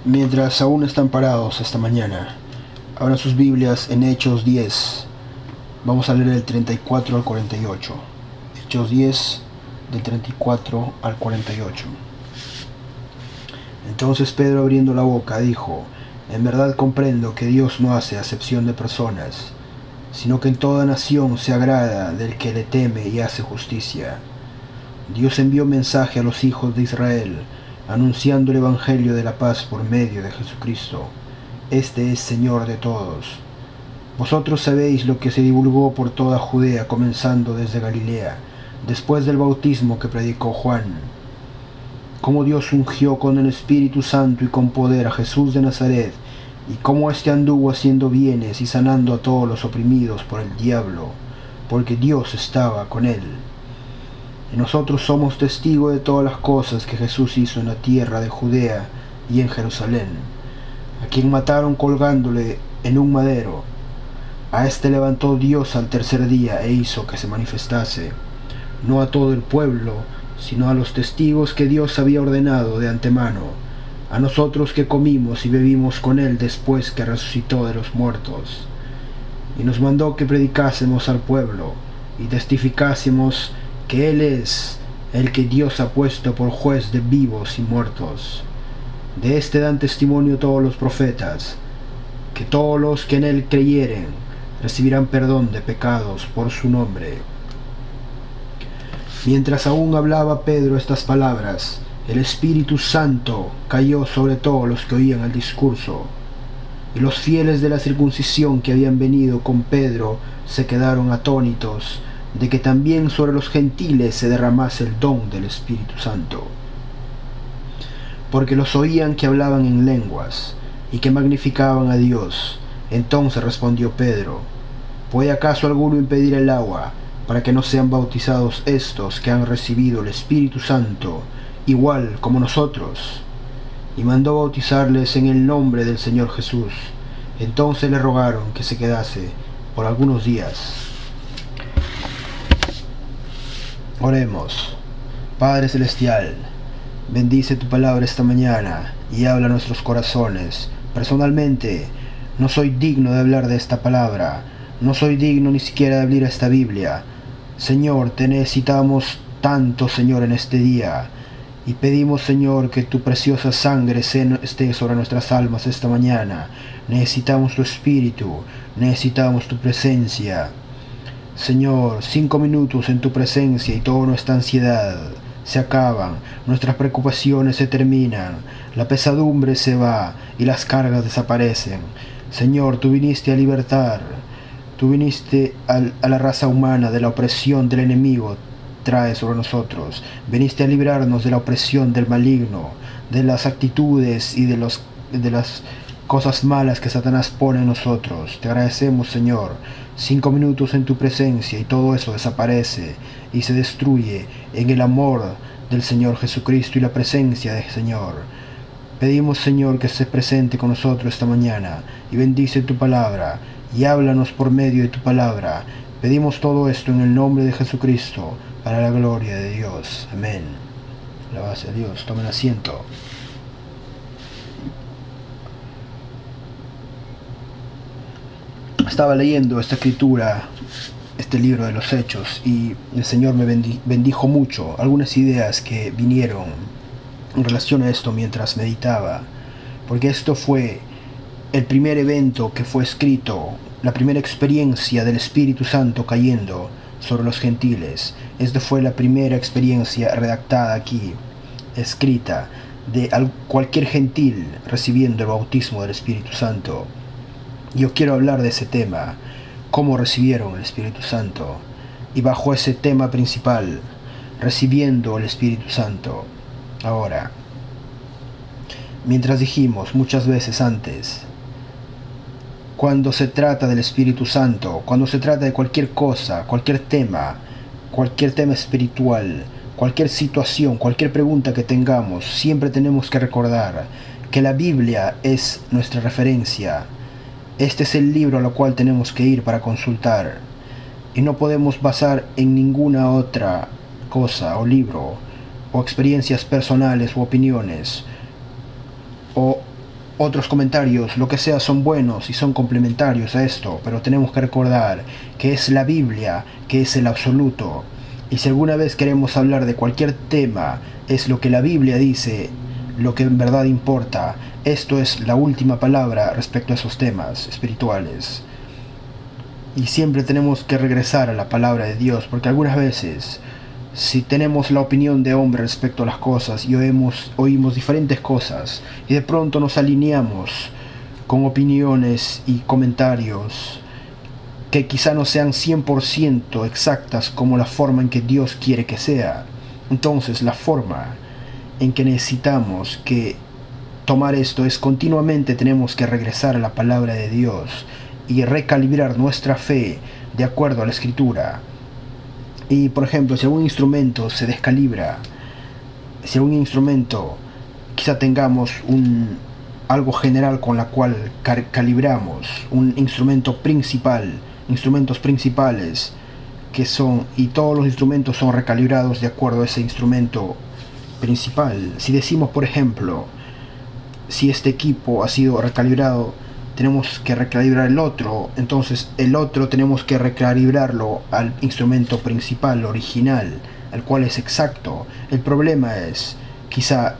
Mientras aún están parados esta mañana, abran sus Biblias en Hechos 10. Vamos a leer del 34 al 48. Hechos 10, del 34 al 48. Entonces Pedro, abriendo la boca, dijo: En verdad comprendo que Dios no hace acepción de personas, sino que en toda nación se agrada del que le teme y hace justicia. Dios envió mensaje a los hijos de Israel, anunciando el Evangelio de la paz por medio de Jesucristo. Este es Señor de todos. Vosotros sabéis lo que se divulgó por toda Judea, comenzando desde Galilea, después del bautismo que predicó Juan, cómo Dios ungió con el Espíritu Santo y con poder a Jesús de Nazaret, y cómo éste anduvo haciendo bienes y sanando a todos los oprimidos por el diablo, porque Dios estaba con él. Y nosotros somos testigos de todas las cosas que Jesús hizo en la tierra de Judea y en Jerusalén, a quien mataron colgándole en un madero. A este levantó Dios al tercer día e hizo que se manifestase, no a todo el pueblo, sino a los testigos que Dios había ordenado de antemano, a nosotros que comimos y bebimos con él después que resucitó de los muertos. Y nos mandó que predicásemos al pueblo y testificásemos que él es el que Dios ha puesto por juez de vivos y muertos. De este dan testimonio todos los profetas, que todos los que en él creyeren recibirán perdón de pecados por su nombre. Mientras aún hablaba Pedro estas palabras, el Espíritu Santo cayó sobre todos los que oían el discurso, y los fieles de la circuncisión que habían venido con Pedro se quedaron atónitos de que también sobre los gentiles se derramase el don del Espíritu Santo, porque los oían que hablaban en lenguas y que magnificaban a Dios. Entonces respondió Pedro: ¿Puede acaso alguno impedir el agua para que no sean bautizados estos que han recibido el Espíritu Santo igual como nosotros? Y mandó bautizarles en el nombre del Señor Jesús. Entonces le rogaron que se quedase por algunos días. Oremos. Padre Celestial, bendice tu palabra esta mañana y habla a nuestros corazones. Personalmente, no soy digno de hablar de esta palabra, no soy digno ni siquiera de abrir esta Biblia. Señor, te necesitamos tanto, Señor, en este día. Y pedimos, Señor, que tu preciosa sangre esté sobre nuestras almas esta mañana. Necesitamos tu Espíritu, necesitamos tu presencia. Señor, 5 minutos en tu presencia y toda nuestra ansiedad se acaban, nuestras preocupaciones se terminan, la pesadumbre se va y las cargas desaparecen. Señor, tú viniste a libertar, tú viniste a la raza humana de la opresión del enemigo trae sobre nosotros, viniste a librarnos de la opresión del maligno, de las actitudes y de las cosas malas que Satanás pone en nosotros. Te agradecemos, Señor. 5 minutos en tu presencia y todo eso desaparece y se destruye en el amor del Señor Jesucristo y la presencia del Señor. Pedimos, Señor, que estés presente con nosotros esta mañana y bendice tu palabra y háblanos por medio de tu palabra. Pedimos todo esto en el nombre de Jesucristo, para la gloria de Dios. Amén. Alabado sea Dios. Tomen asiento. Estaba leyendo esta escritura, este libro de los Hechos, y el Señor me bendijo mucho. Algunas ideas que vinieron en relación a esto mientras meditaba, porque esto fue el primer evento que fue escrito, la primera experiencia del Espíritu Santo cayendo sobre los gentiles. Esta fue la primera experiencia redactada aquí, escrita, de cualquier gentil recibiendo el bautismo del Espíritu Santo. Yo quiero hablar de ese tema, cómo recibieron el Espíritu Santo, y bajo ese tema principal, recibiendo el Espíritu Santo. Ahora, mientras dijimos muchas veces antes, cuando se trata del Espíritu Santo, cuando se trata de cualquier cosa, cualquier tema espiritual, cualquier situación, cualquier pregunta que tengamos, siempre tenemos que recordar que la Biblia es nuestra referencia. Este es el libro al cual tenemos que ir para consultar, y no podemos basar en ninguna otra cosa o libro o experiencias personales u opiniones o otros comentarios, lo que sea, son buenos y son complementarios a esto, pero tenemos que recordar que es la Biblia, que es el absoluto. Y si alguna vez queremos hablar de cualquier tema, es lo que la Biblia dice, lo que en verdad importa. Esto es la última palabra respecto a esos temas espirituales. Y siempre tenemos que regresar a la palabra de Dios, porque algunas veces, si tenemos la opinión de hombre respecto a las cosas y oímos diferentes cosas, y de pronto nos alineamos con opiniones y comentarios que quizá no sean 100% exactas como la forma en que Dios quiere que sea, entonces la forma en que necesitamos que tomar esto es continuamente tenemos que regresar a la palabra de Dios y recalibrar nuestra fe de acuerdo a la Escritura. Y por ejemplo, si algún instrumento se descalibra, si algún instrumento quizá tengamos algo general con la cual calibramos, un instrumento principal, instrumentos principales que son, y todos los instrumentos son recalibrados de acuerdo a ese instrumento principal. Si decimos, por ejemplo, si este equipo ha sido recalibrado, tenemos que recalibrar el otro, entonces el otro tenemos que recalibrarlo al instrumento principal, original, al cual es exacto. El problema es, quizá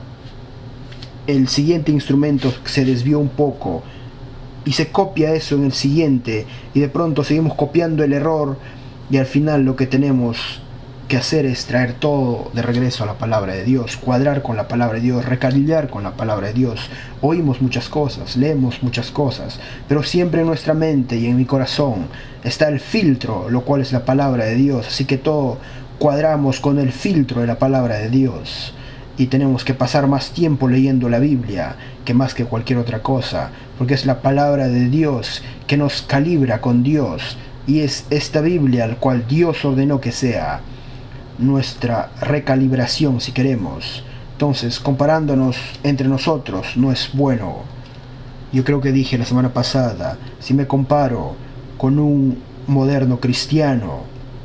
el siguiente instrumento se desvió un poco y se copia eso en el siguiente, y de pronto seguimos copiando el error, y al final lo que tenemos que hacer es traer todo de regreso a la palabra de Dios, cuadrar con la palabra de Dios, recalibrar con la palabra de Dios. Oímos muchas cosas, leemos muchas cosas, pero siempre en nuestra mente y en mi corazón está el filtro, lo cual es la palabra de Dios, así que todo cuadramos con el filtro de la palabra de Dios. Y tenemos que pasar más tiempo leyendo la Biblia que más que cualquier otra cosa, porque es la palabra de Dios que nos calibra con Dios, y es esta Biblia al cual Dios ordenó que sea nuestra recalibración, si queremos. Entonces, comparándonos entre nosotros no es bueno. Yo creo que dije la semana pasada, si me comparo con un moderno cristiano,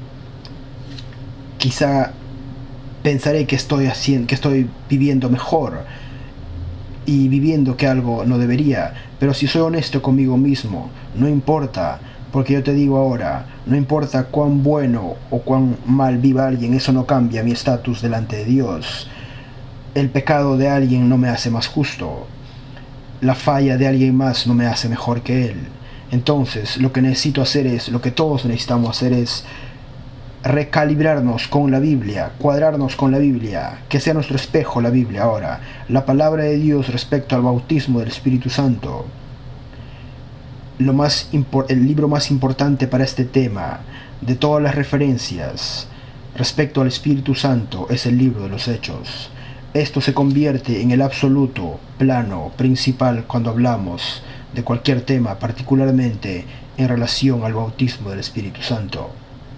quizá pensaré que estoy viviendo mejor y viviendo que algo no debería. Pero si soy honesto conmigo mismo, no importa, porque yo te digo ahora, no importa cuán bueno o cuán mal viva alguien, eso no cambia mi estatus delante de Dios. El pecado de alguien no me hace más justo, la falla de alguien más no me hace mejor que él. Entonces lo que necesito hacer es, lo que todos necesitamos hacer es recalibrarnos con la Biblia, cuadrarnos con la Biblia, que sea nuestro espejo la Biblia ahora, la palabra de Dios respecto al bautismo del Espíritu Santo. El libro más importante para este tema, de todas las referencias respecto al Espíritu Santo, es el libro de los Hechos. Esto se convierte en el absoluto plano principal cuando hablamos de cualquier tema, particularmente en relación al bautismo del Espíritu Santo.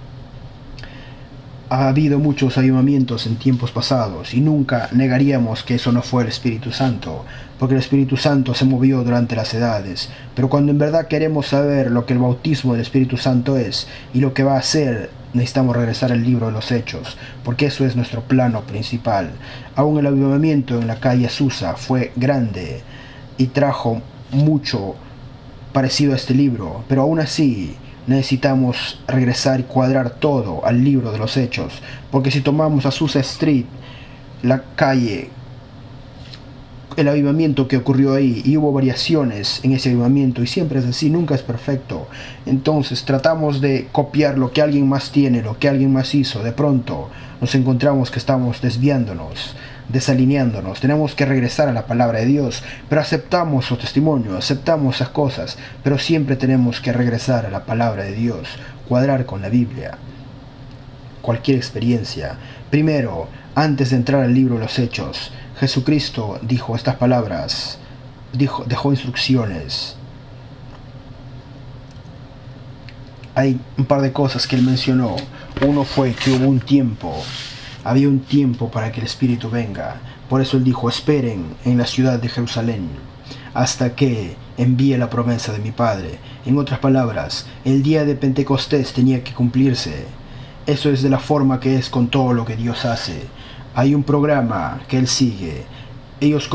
Ha habido muchos avivamientos en tiempos pasados y nunca negaríamos que eso no fue el Espíritu Santo, porque el Espíritu Santo se movió durante las edades. Pero cuando en verdad queremos saber lo que el bautismo del Espíritu Santo es y lo que va a hacer, necesitamos regresar al libro de los Hechos, porque eso es nuestro plano principal. Aún el avivamiento en la calle Azusa fue grande y trajo mucho parecido a este libro, pero aún así necesitamos regresar y cuadrar todo al libro de los Hechos, porque si tomamos Azusa Street, la calle, el avivamiento que ocurrió ahí, y hubo variaciones en ese avivamiento, y siempre es así, nunca es perfecto. Entonces tratamos de copiar lo que alguien más tiene, lo que alguien más hizo. De pronto nos encontramos que estamos desviándonos, desalineándonos. Tenemos que regresar a la palabra de Dios, pero aceptamos su testimonio, aceptamos esas cosas, pero siempre tenemos que regresar a la palabra de Dios, cuadrar con la Biblia. Cualquier experiencia. Primero, antes de entrar al libro de los Hechos, Jesucristo dijo estas palabras, dejó instrucciones. Hay un par de cosas que él mencionó. Uno fue que había un tiempo para que el Espíritu venga. Por eso él dijo, esperen en la ciudad de Jerusalén hasta que envíe la promesa de mi Padre. En otras palabras, el día de Pentecostés tenía que cumplirse. Eso es de la forma que es con todo lo que Dios hace. Hay un programa que él sigue. Ellos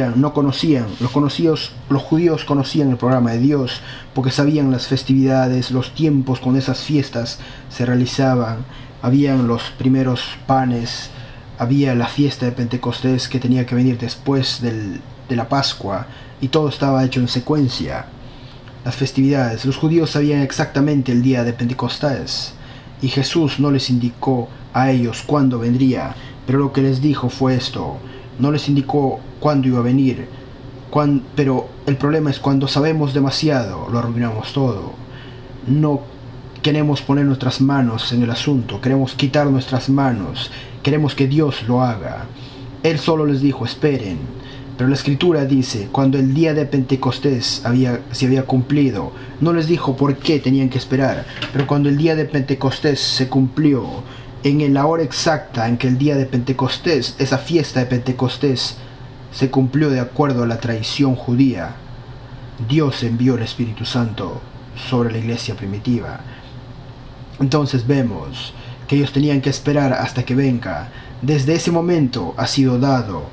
los judíos conocían el programa de Dios porque sabían las festividades, los tiempos cuando esas fiestas se realizaban. Habían los primeros panes, había la fiesta de Pentecostés que tenía que venir después de la Pascua, y todo estaba hecho en secuencia. Las festividades, los judíos sabían exactamente el día de Pentecostés, y Jesús no les indicó a ellos cuándo vendría, pero lo que les dijo fue esto. No les indicó cuándo iba a venir, pero el problema es cuando sabemos demasiado, lo arruinamos todo. No queremos poner nuestras manos en el asunto, queremos quitar nuestras manos, queremos que Dios lo haga. Él solo les dijo, esperen. Pero la Escritura dice, cuando el día de Pentecostés se había cumplido, no les dijo por qué tenían que esperar, pero cuando el día de Pentecostés se cumplió, en la hora exacta en que el día de Pentecostés, esa fiesta de Pentecostés, se cumplió de acuerdo a la tradición judía, Dios envió el Espíritu Santo sobre la iglesia primitiva. Entonces vemos que ellos tenían que esperar hasta que venga. Desde ese momento ha sido dado.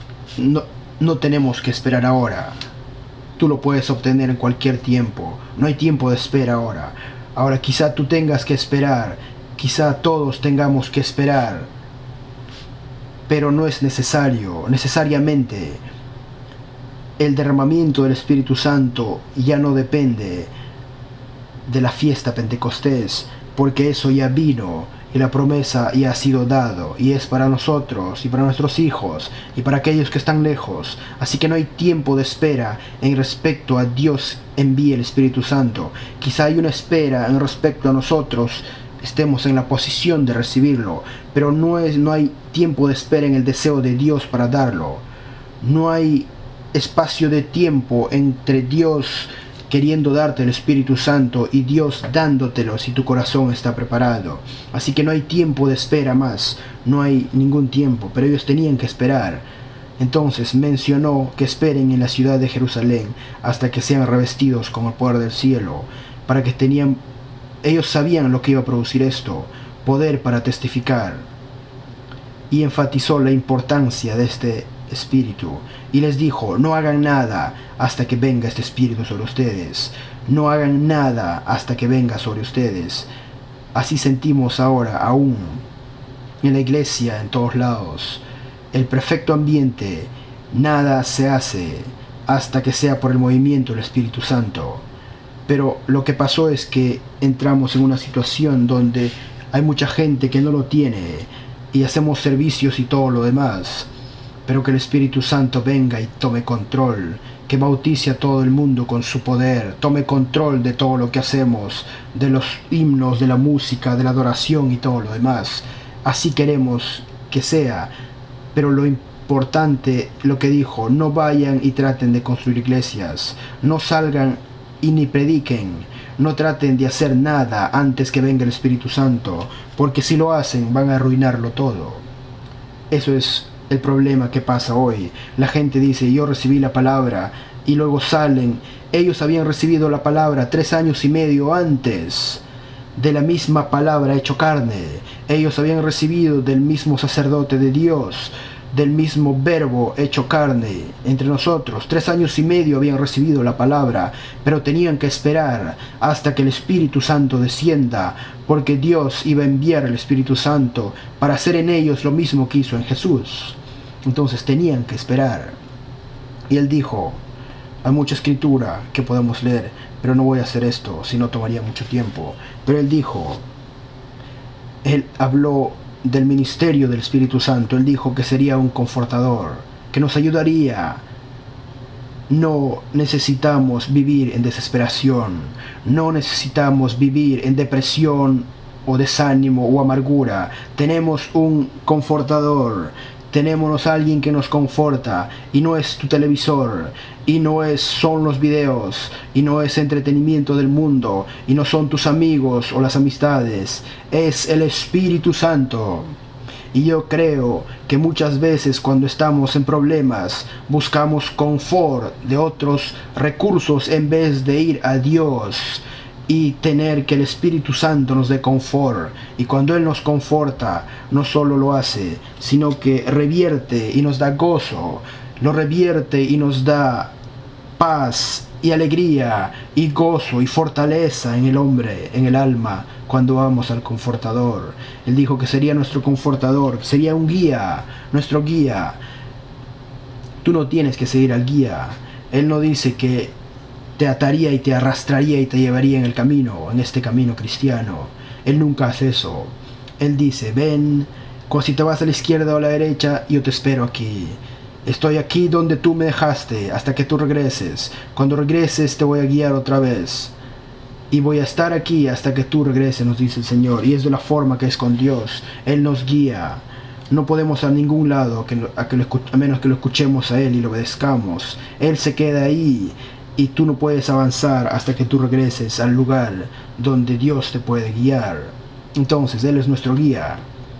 No tenemos que esperar ahora. Tú lo puedes obtener en cualquier tiempo. No hay tiempo de espera ahora. Ahora quizá tú tengas que esperar. Quizá todos tengamos que esperar, pero no es necesario. Necesariamente el derramamiento del Espíritu Santo ya no depende de la fiesta Pentecostés, porque eso ya vino y la promesa ya ha sido dado, y es para nosotros y para nuestros hijos y para aquellos que están lejos. Así que no hay tiempo de espera en respecto a Dios envíe el Espíritu Santo. Quizá hay una espera en respecto a nosotros estemos en la posición de recibirlo, pero no hay tiempo de espera en el deseo de Dios para darlo. No hay espacio de tiempo entre Dios queriendo darte el Espíritu Santo y Dios dándotelo si tu corazón está preparado. Así que no hay tiempo de espera más, no hay ningún tiempo, pero ellos tenían que esperar. Entonces mencionó que esperen en la ciudad de Jerusalén hasta que sean revestidos con el poder del cielo, para que ellos sabían lo que iba a producir esto, poder para testificar. Y enfatizó la importancia de este Espíritu. Y les dijo, no hagan nada hasta que venga este Espíritu sobre ustedes. No hagan nada hasta que venga sobre ustedes. Así sentimos ahora, aún en la iglesia, en todos lados. El perfecto ambiente, nada se hace hasta que sea por el movimiento del Espíritu Santo. Pero lo que pasó es que entramos en una situación donde hay mucha gente que no lo tiene y hacemos servicios y todo lo demás, pero que el Espíritu Santo venga y tome control, que bautice a todo el mundo con su poder, tome control de todo lo que hacemos, de los himnos, de la música, de la adoración y todo lo demás. Así queremos que sea, pero lo importante, lo que dijo, no vayan y traten de construir iglesias, no salgan y ni prediquen, no traten de hacer nada antes que venga el Espíritu Santo, porque si lo hacen van a arruinarlo todo. Eso es el problema que pasa hoy. La gente dice, yo recibí la palabra, y luego salen. Ellos habían recibido la palabra 3 años y medio antes, de la misma palabra hecho carne. Ellos habían recibido del mismo sacerdote de Dios, del mismo verbo hecho carne entre nosotros. 3 años y medio habían recibido la palabra, pero tenían que esperar hasta que el Espíritu Santo descienda, porque Dios iba a enviar el Espíritu Santo para hacer en ellos lo mismo que hizo en Jesús. Entonces tenían que esperar. Y él dijo, hay mucha escritura que podemos leer, pero no voy a hacer esto, si no tomaría mucho tiempo. Pero él dijo, él habló del ministerio del Espíritu Santo. Él dijo que sería un confortador, que nos ayudaría. No necesitamos vivir en desesperación, no necesitamos vivir en depresión o desánimo o amargura. Tenemos un confortador, tenemos a alguien que nos conforta, y no es tu televisor, y no son los videos, y no es entretenimiento del mundo, y no son tus amigos o las amistades, es el Espíritu Santo. Y yo creo que muchas veces cuando estamos en problemas buscamos confort de otros recursos en vez de ir a Dios y tener que el Espíritu Santo nos dé confort. Y cuando Él nos conforta, no solo lo hace, sino que revierte y nos da gozo. lo revierte y nos da paz y alegría y gozo y fortaleza en el hombre, en el alma, cuando vamos al Confortador. Él dijo que sería nuestro Confortador, sería un guía, nuestro guía. Tú no tienes que seguir al guía. Él no dice que te ataría y te arrastraría y te llevaría en el camino, en este camino cristiano. Él nunca hace eso. Él dice, ven, si te vas a la izquierda o a la derecha, yo te espero aquí. Estoy aquí donde tú me dejaste hasta que tú regreses. Cuando regreses te voy a guiar otra vez. Y voy a estar aquí hasta que tú regreses, nos dice el Señor. Y es de la forma que es con Dios. Él nos guía. No podemos ir a ningún lado a menos que lo escuchemos a Él y lo obedezcamos. Él se queda ahí y tú no puedes avanzar hasta que tú regreses al lugar donde Dios te puede guiar. Entonces Él es nuestro guía.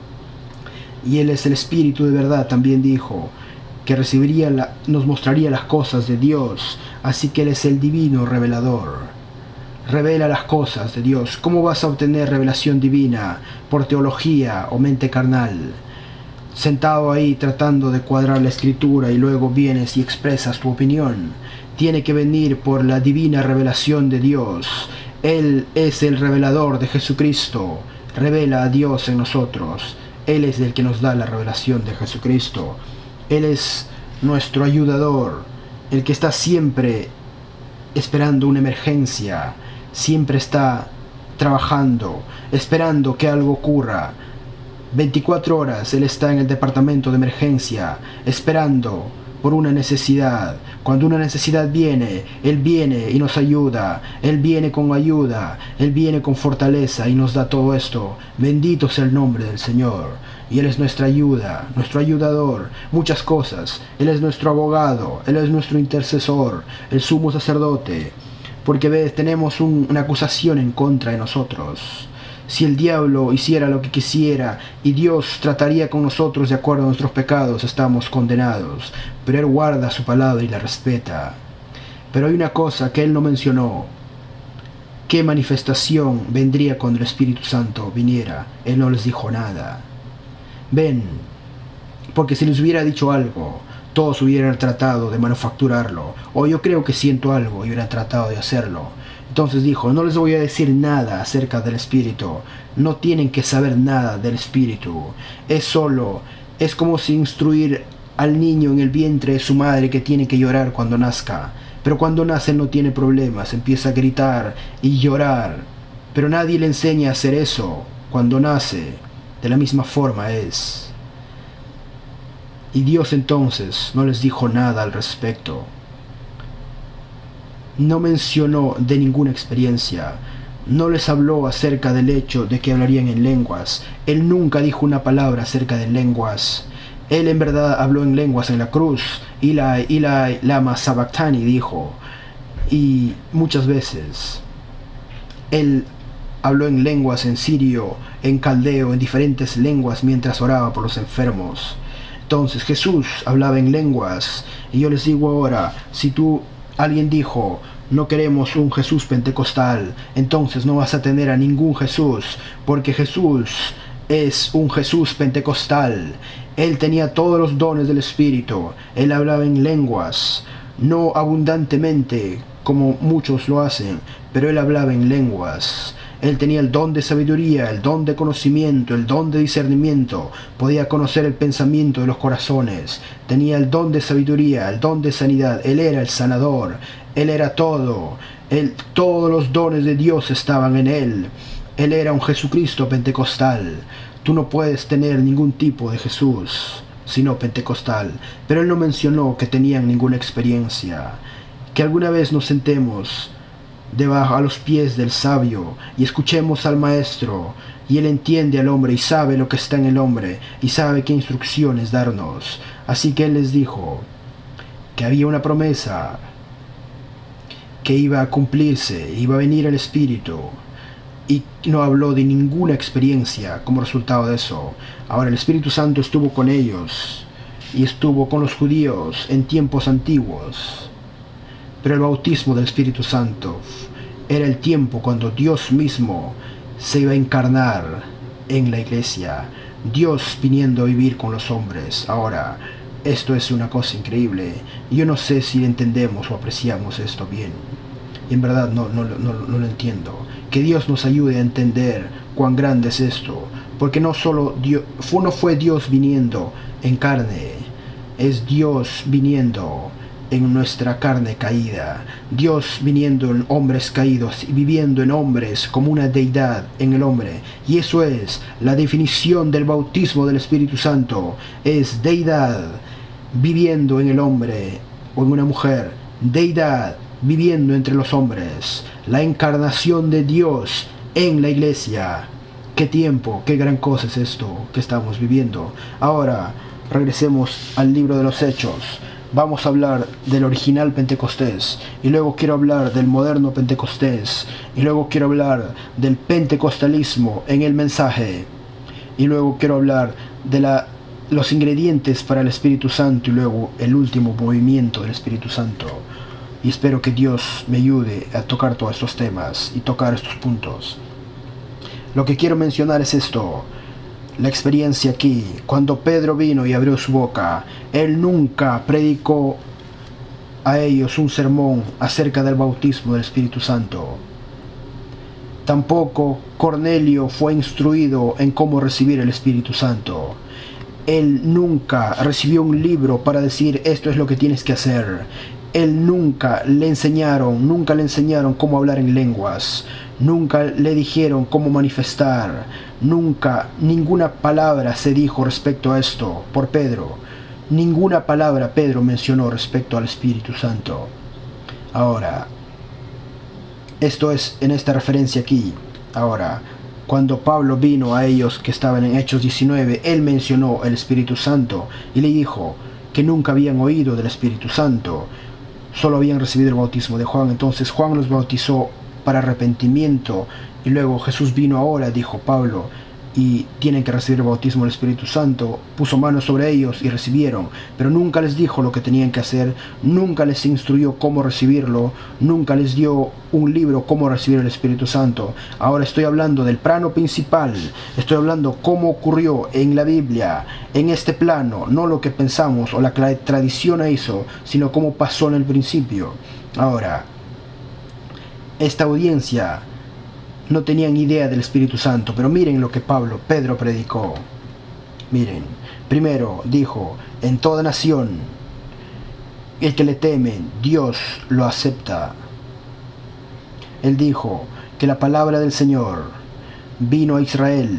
Y Él es el Espíritu de verdad, también dijo, que nos mostraría las cosas de Dios. Así que Él es el divino revelador. Revela las cosas de Dios. ¿Cómo vas a obtener revelación divina? ¿Por teología o mente carnal? Sentado ahí tratando de cuadrar la escritura y luego vienes y expresas tu opinión. Tiene que venir por la divina revelación de Dios. Él es el revelador de Jesucristo. Revela a Dios en nosotros. Él es el que nos da la revelación de Jesucristo. Él es nuestro ayudador, el que está siempre esperando una emergencia, siempre está trabajando, esperando que algo ocurra. 24 horas Él está en el departamento de emergencia, esperando por una necesidad. Cuando una necesidad viene, Él viene y nos ayuda. Él viene con ayuda, Él viene con fortaleza y nos da todo esto. Bendito sea el nombre del Señor. Y Él es nuestra ayuda, nuestro ayudador, muchas cosas. Él es nuestro abogado, Él es nuestro intercesor, el sumo sacerdote. Porque ves, tenemos una acusación en contra de nosotros. Si el diablo hiciera lo que quisiera y Dios trataría con nosotros de acuerdo a nuestros pecados, estamos condenados. Pero Él guarda su palabra y la respeta. Pero hay una cosa que Él no mencionó. ¿Qué manifestación vendría cuando el Espíritu Santo viniera? Él no les dijo nada. Ven, porque si les hubiera dicho algo, todos hubieran tratado de manufacturarlo. O yo creo que siento algo y hubieran tratado de hacerlo. Entonces dijo, no les voy a decir nada acerca del Espíritu. No tienen que saber nada del Espíritu. Es como si instruir al niño en el vientre de su madre que tiene que llorar cuando nazca. Pero cuando nace no tiene problemas, empieza a gritar y llorar. Pero nadie le enseña a hacer eso cuando nace. De la misma forma es. Y Dios entonces no les dijo nada al respecto. No mencionó de ninguna experiencia. No les habló acerca del hecho de que hablarían en lenguas. Él nunca dijo una palabra acerca de lenguas. Él en verdad habló en lenguas en la cruz. Ilai lama sabachthani dijo. Y muchas veces Él habló en lenguas, en sirio, en caldeo, en diferentes lenguas mientras oraba por los enfermos. Entonces Jesús hablaba en lenguas. Y yo les digo ahora, si alguien dijo, no queremos un Jesús pentecostal, entonces no vas a tener a ningún Jesús, porque Jesús es un Jesús pentecostal. Él tenía todos los dones del Espíritu. Él hablaba en lenguas, no abundantemente como muchos lo hacen, pero Él hablaba en lenguas. Él tenía el don de sabiduría, el don de conocimiento, el don de discernimiento. Podía conocer el pensamiento de los corazones. Tenía el don de sabiduría, el don de sanidad. Él era el sanador. Él era todo. Todos los dones de Dios estaban en Él. Él era un Jesucristo pentecostal. Tú no puedes tener ningún tipo de Jesús sino pentecostal. Pero Él no mencionó que tenían ninguna experiencia. Que alguna vez nos sentemos debajo a los pies del sabio y escuchemos al maestro, y él entiende al hombre y sabe lo que está en el hombre y sabe qué instrucciones darnos. Así que él les dijo que había una promesa que iba a cumplirse, iba a venir el Espíritu, y no habló de ninguna experiencia como resultado de eso. Ahora el Espíritu Santo estuvo con ellos y estuvo con los judíos en tiempos antiguos. Pero el bautismo del Espíritu Santo era el tiempo cuando Dios mismo se iba a encarnar en la iglesia. Dios viniendo a vivir con los hombres. Ahora, Esto es una cosa increíble. Yo no sé si entendemos o apreciamos esto bien. Y en verdad no lo entiendo. Que Dios nos ayude a entender cuán grande es esto. Porque no fue Dios viniendo en carne. Es Dios viniendo en nuestra carne caída. Dios viniendo en hombres caídos y viviendo en hombres como una deidad en el hombre. Y eso es la definición del bautismo del Espíritu Santo. Es deidad viviendo en el hombre o en una mujer. Deidad viviendo entre los hombres. La encarnación de Dios en la iglesia. Qué tiempo, qué gran cosa es esto que estamos viviendo. Ahora, regresemos al libro de los Hechos. Vamos a hablar del original Pentecostés, y luego quiero hablar del moderno Pentecostés, y luego quiero hablar del pentecostalismo en el mensaje, y luego quiero hablar de los ingredientes para el Espíritu Santo, y luego el último movimiento del Espíritu Santo. Y espero que Dios me ayude a tocar todos estos temas y tocar estos puntos. Lo que quiero mencionar es esto. La experiencia aquí, cuando Pedro vino y abrió su boca, él nunca predicó a ellos un sermón acerca del bautismo del Espíritu Santo. Tampoco Cornelio fue instruido en cómo recibir el Espíritu Santo. Él nunca recibió un libro para decir esto es lo que tienes que hacer. Él nunca le enseñaron cómo hablar en lenguas. Nunca le dijeron cómo manifestar. Nunca, ninguna palabra se dijo respecto a esto por Pedro. Ninguna palabra Pedro mencionó respecto al Espíritu Santo. Ahora, esto es en esta referencia aquí. Ahora, cuando Pablo vino a ellos que estaban en Hechos 19, él mencionó el Espíritu Santo y le dijo que nunca habían oído del Espíritu Santo. Solo habían recibido el bautismo de Juan. Entonces Juan los bautizó para arrepentimiento, y luego Jesús vino ahora, dijo Pablo, y tienen que recibir el bautismo del Espíritu Santo. Puso manos sobre ellos y recibieron, pero nunca les dijo lo que tenían que hacer, nunca les instruyó cómo recibirlo, nunca les dio un libro cómo recibir el Espíritu Santo. Ahora estoy hablando del plano principal, estoy hablando cómo ocurrió en la Biblia, en este plano, no lo que pensamos o la tradición hizo, sino cómo pasó en el principio. Ahora, esta audiencia no tenían idea del Espíritu Santo, pero miren lo que Pedro predicó. Miren, primero dijo, en toda nación, el que le teme, Dios lo acepta. Él dijo que la palabra del Señor vino a Israel,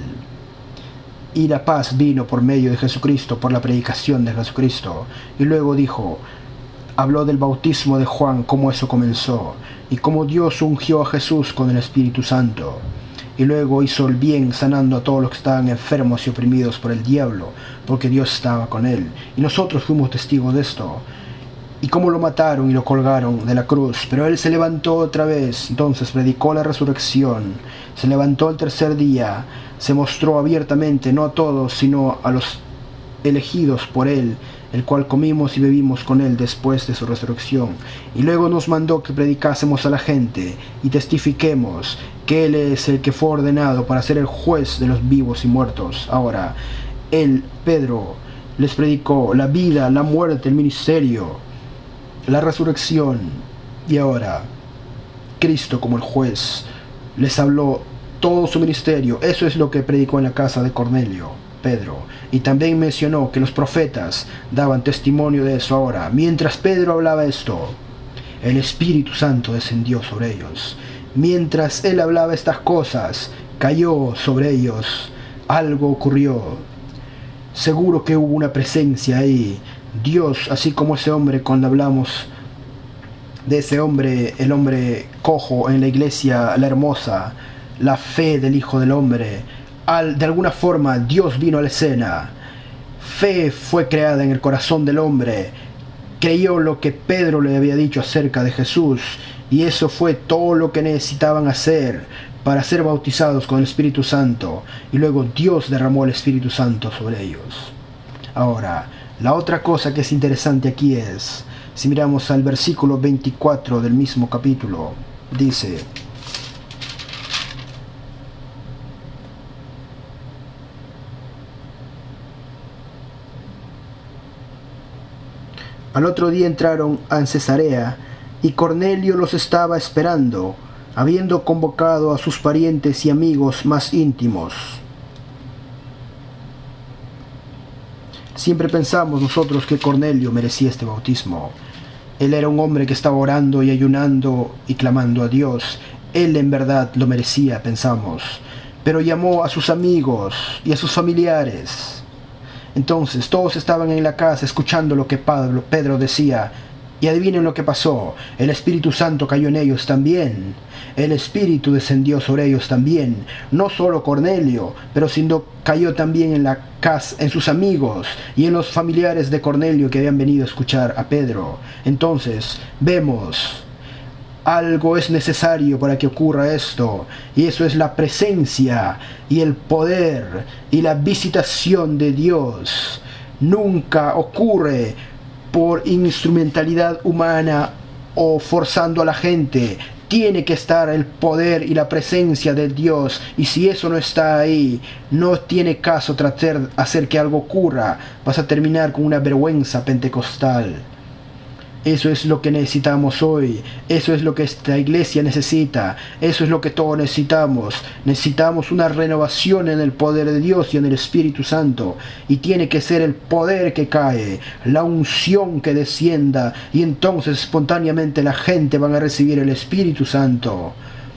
y la paz vino por medio de Jesucristo, por la predicación de Jesucristo. Y luego habló del bautismo de Juan, cómo eso comenzó, y cómo Dios ungió a Jesús con el Espíritu Santo. Y luego hizo el bien, sanando a todos los que estaban enfermos y oprimidos por el diablo, porque Dios estaba con él. Y nosotros fuimos testigos de esto. Y cómo lo mataron y lo colgaron de la cruz, pero él se levantó otra vez. Entonces predicó la resurrección, se levantó el tercer día, se mostró abiertamente, no a todos, sino a los elegidos por él, el cual comimos y bebimos con él después de su resurrección. Y luego nos mandó que predicásemos a la gente y testifiquemos que él es el que fue ordenado para ser el juez de los vivos y muertos. Ahora, Pedro, les predicó la vida, la muerte, el ministerio, la resurrección, y ahora Cristo como el juez les habló todo su ministerio. Eso es lo que predicó en la casa de Cornelio, Pedro. Y también mencionó que los profetas daban testimonio de eso. Ahora, mientras Pedro hablaba esto, el Espíritu Santo descendió sobre ellos. Mientras él hablaba estas cosas, cayó sobre ellos. Algo ocurrió. Seguro que hubo una presencia ahí. Dios, así como ese hombre, cuando hablamos de ese hombre, el hombre cojo en la iglesia, la hermosa, la fe del Hijo del Hombre, de alguna forma Dios vino a la escena. Fe fue creada en el corazón del hombre. Creyó lo que Pedro le había dicho acerca de Jesús, y eso fue todo lo que necesitaban hacer para ser bautizados con el Espíritu Santo, y luego Dios derramó el Espíritu Santo sobre ellos. Ahora, la otra cosa que es interesante aquí es, si miramos al versículo 24 del mismo capítulo, dice: Al otro día entraron en Cesarea, y Cornelio los estaba esperando, habiendo convocado a sus parientes y amigos más íntimos. Siempre pensamos nosotros que Cornelio merecía este bautismo. Él era un hombre que estaba orando y ayunando y clamando a Dios. Él en verdad lo merecía, pensamos. Pero llamó a sus amigos y a sus familiares. Entonces todos estaban en la casa escuchando lo que Pedro decía. Y adivinen lo que pasó. El Espíritu Santo cayó en ellos también. El Espíritu descendió sobre ellos también. No solo Cornelio, pero sino cayó también en la casa, en sus amigos y en los familiares de Cornelio que habían venido a escuchar a Pedro. Entonces vemos, algo es necesario para que ocurra esto, y eso es la presencia y el poder y la visitación de Dios. Nunca ocurre por instrumentalidad humana o forzando a la gente. Tiene que estar el poder y la presencia de Dios, y si eso no está ahí, no tiene caso tratar de hacer que algo ocurra. Vas a terminar con una vergüenza pentecostal. Eso es lo que necesitamos hoy. Eso es lo que esta iglesia necesita. Eso es lo que todos necesitamos. Necesitamos una renovación en el poder de Dios y en el Espíritu Santo. Y tiene que ser el poder que cae, la unción que descienda. Y entonces espontáneamente la gente va a recibir el Espíritu Santo.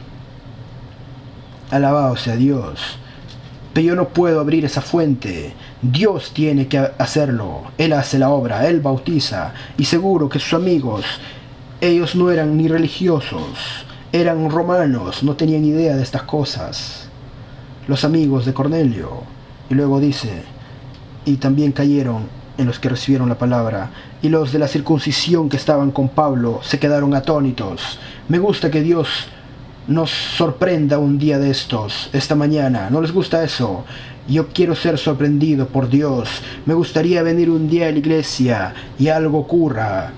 Alabado sea Dios. Pero yo no puedo abrir esa fuente. Dios tiene que hacerlo. Él hace la obra, Él bautiza. Y seguro que sus amigos, ellos no eran ni religiosos, eran romanos, no tenían idea de estas cosas. Los amigos de Cornelio. Y luego dice, y también cayeron en los que recibieron la palabra. Y los de la circuncisión que estaban con Pablo se quedaron atónitos. Me gusta que Dios nos sorprenda un día de estos, esta mañana. ¿No les gusta eso? Yo quiero ser sorprendido por Dios. Me gustaría venir un día a la iglesia y algo ocurra.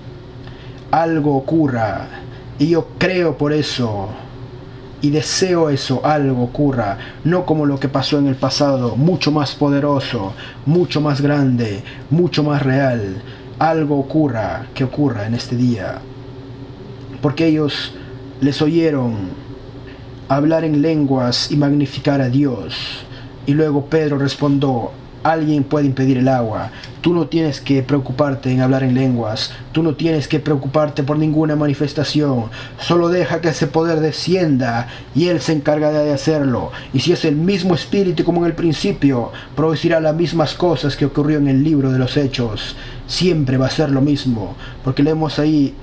Algo ocurra. Y yo creo por eso. Y deseo eso, algo ocurra. No como lo que pasó en el pasado. Mucho más poderoso, mucho más grande, mucho más real. Algo ocurra, que ocurra en este día. Porque ellos les oyeron hablar en lenguas y magnificar a Dios. Y luego Pedro respondió, alguien puede impedir el agua. Tú no tienes que preocuparte en hablar en lenguas. Tú no tienes que preocuparte por ninguna manifestación. Solo deja que ese poder descienda y Él se encargará de hacerlo. Y si es el mismo Espíritu como en el principio, producirá las mismas cosas que ocurrió en el libro de los Hechos. Siempre va a ser lo mismo. Porque leemos ahí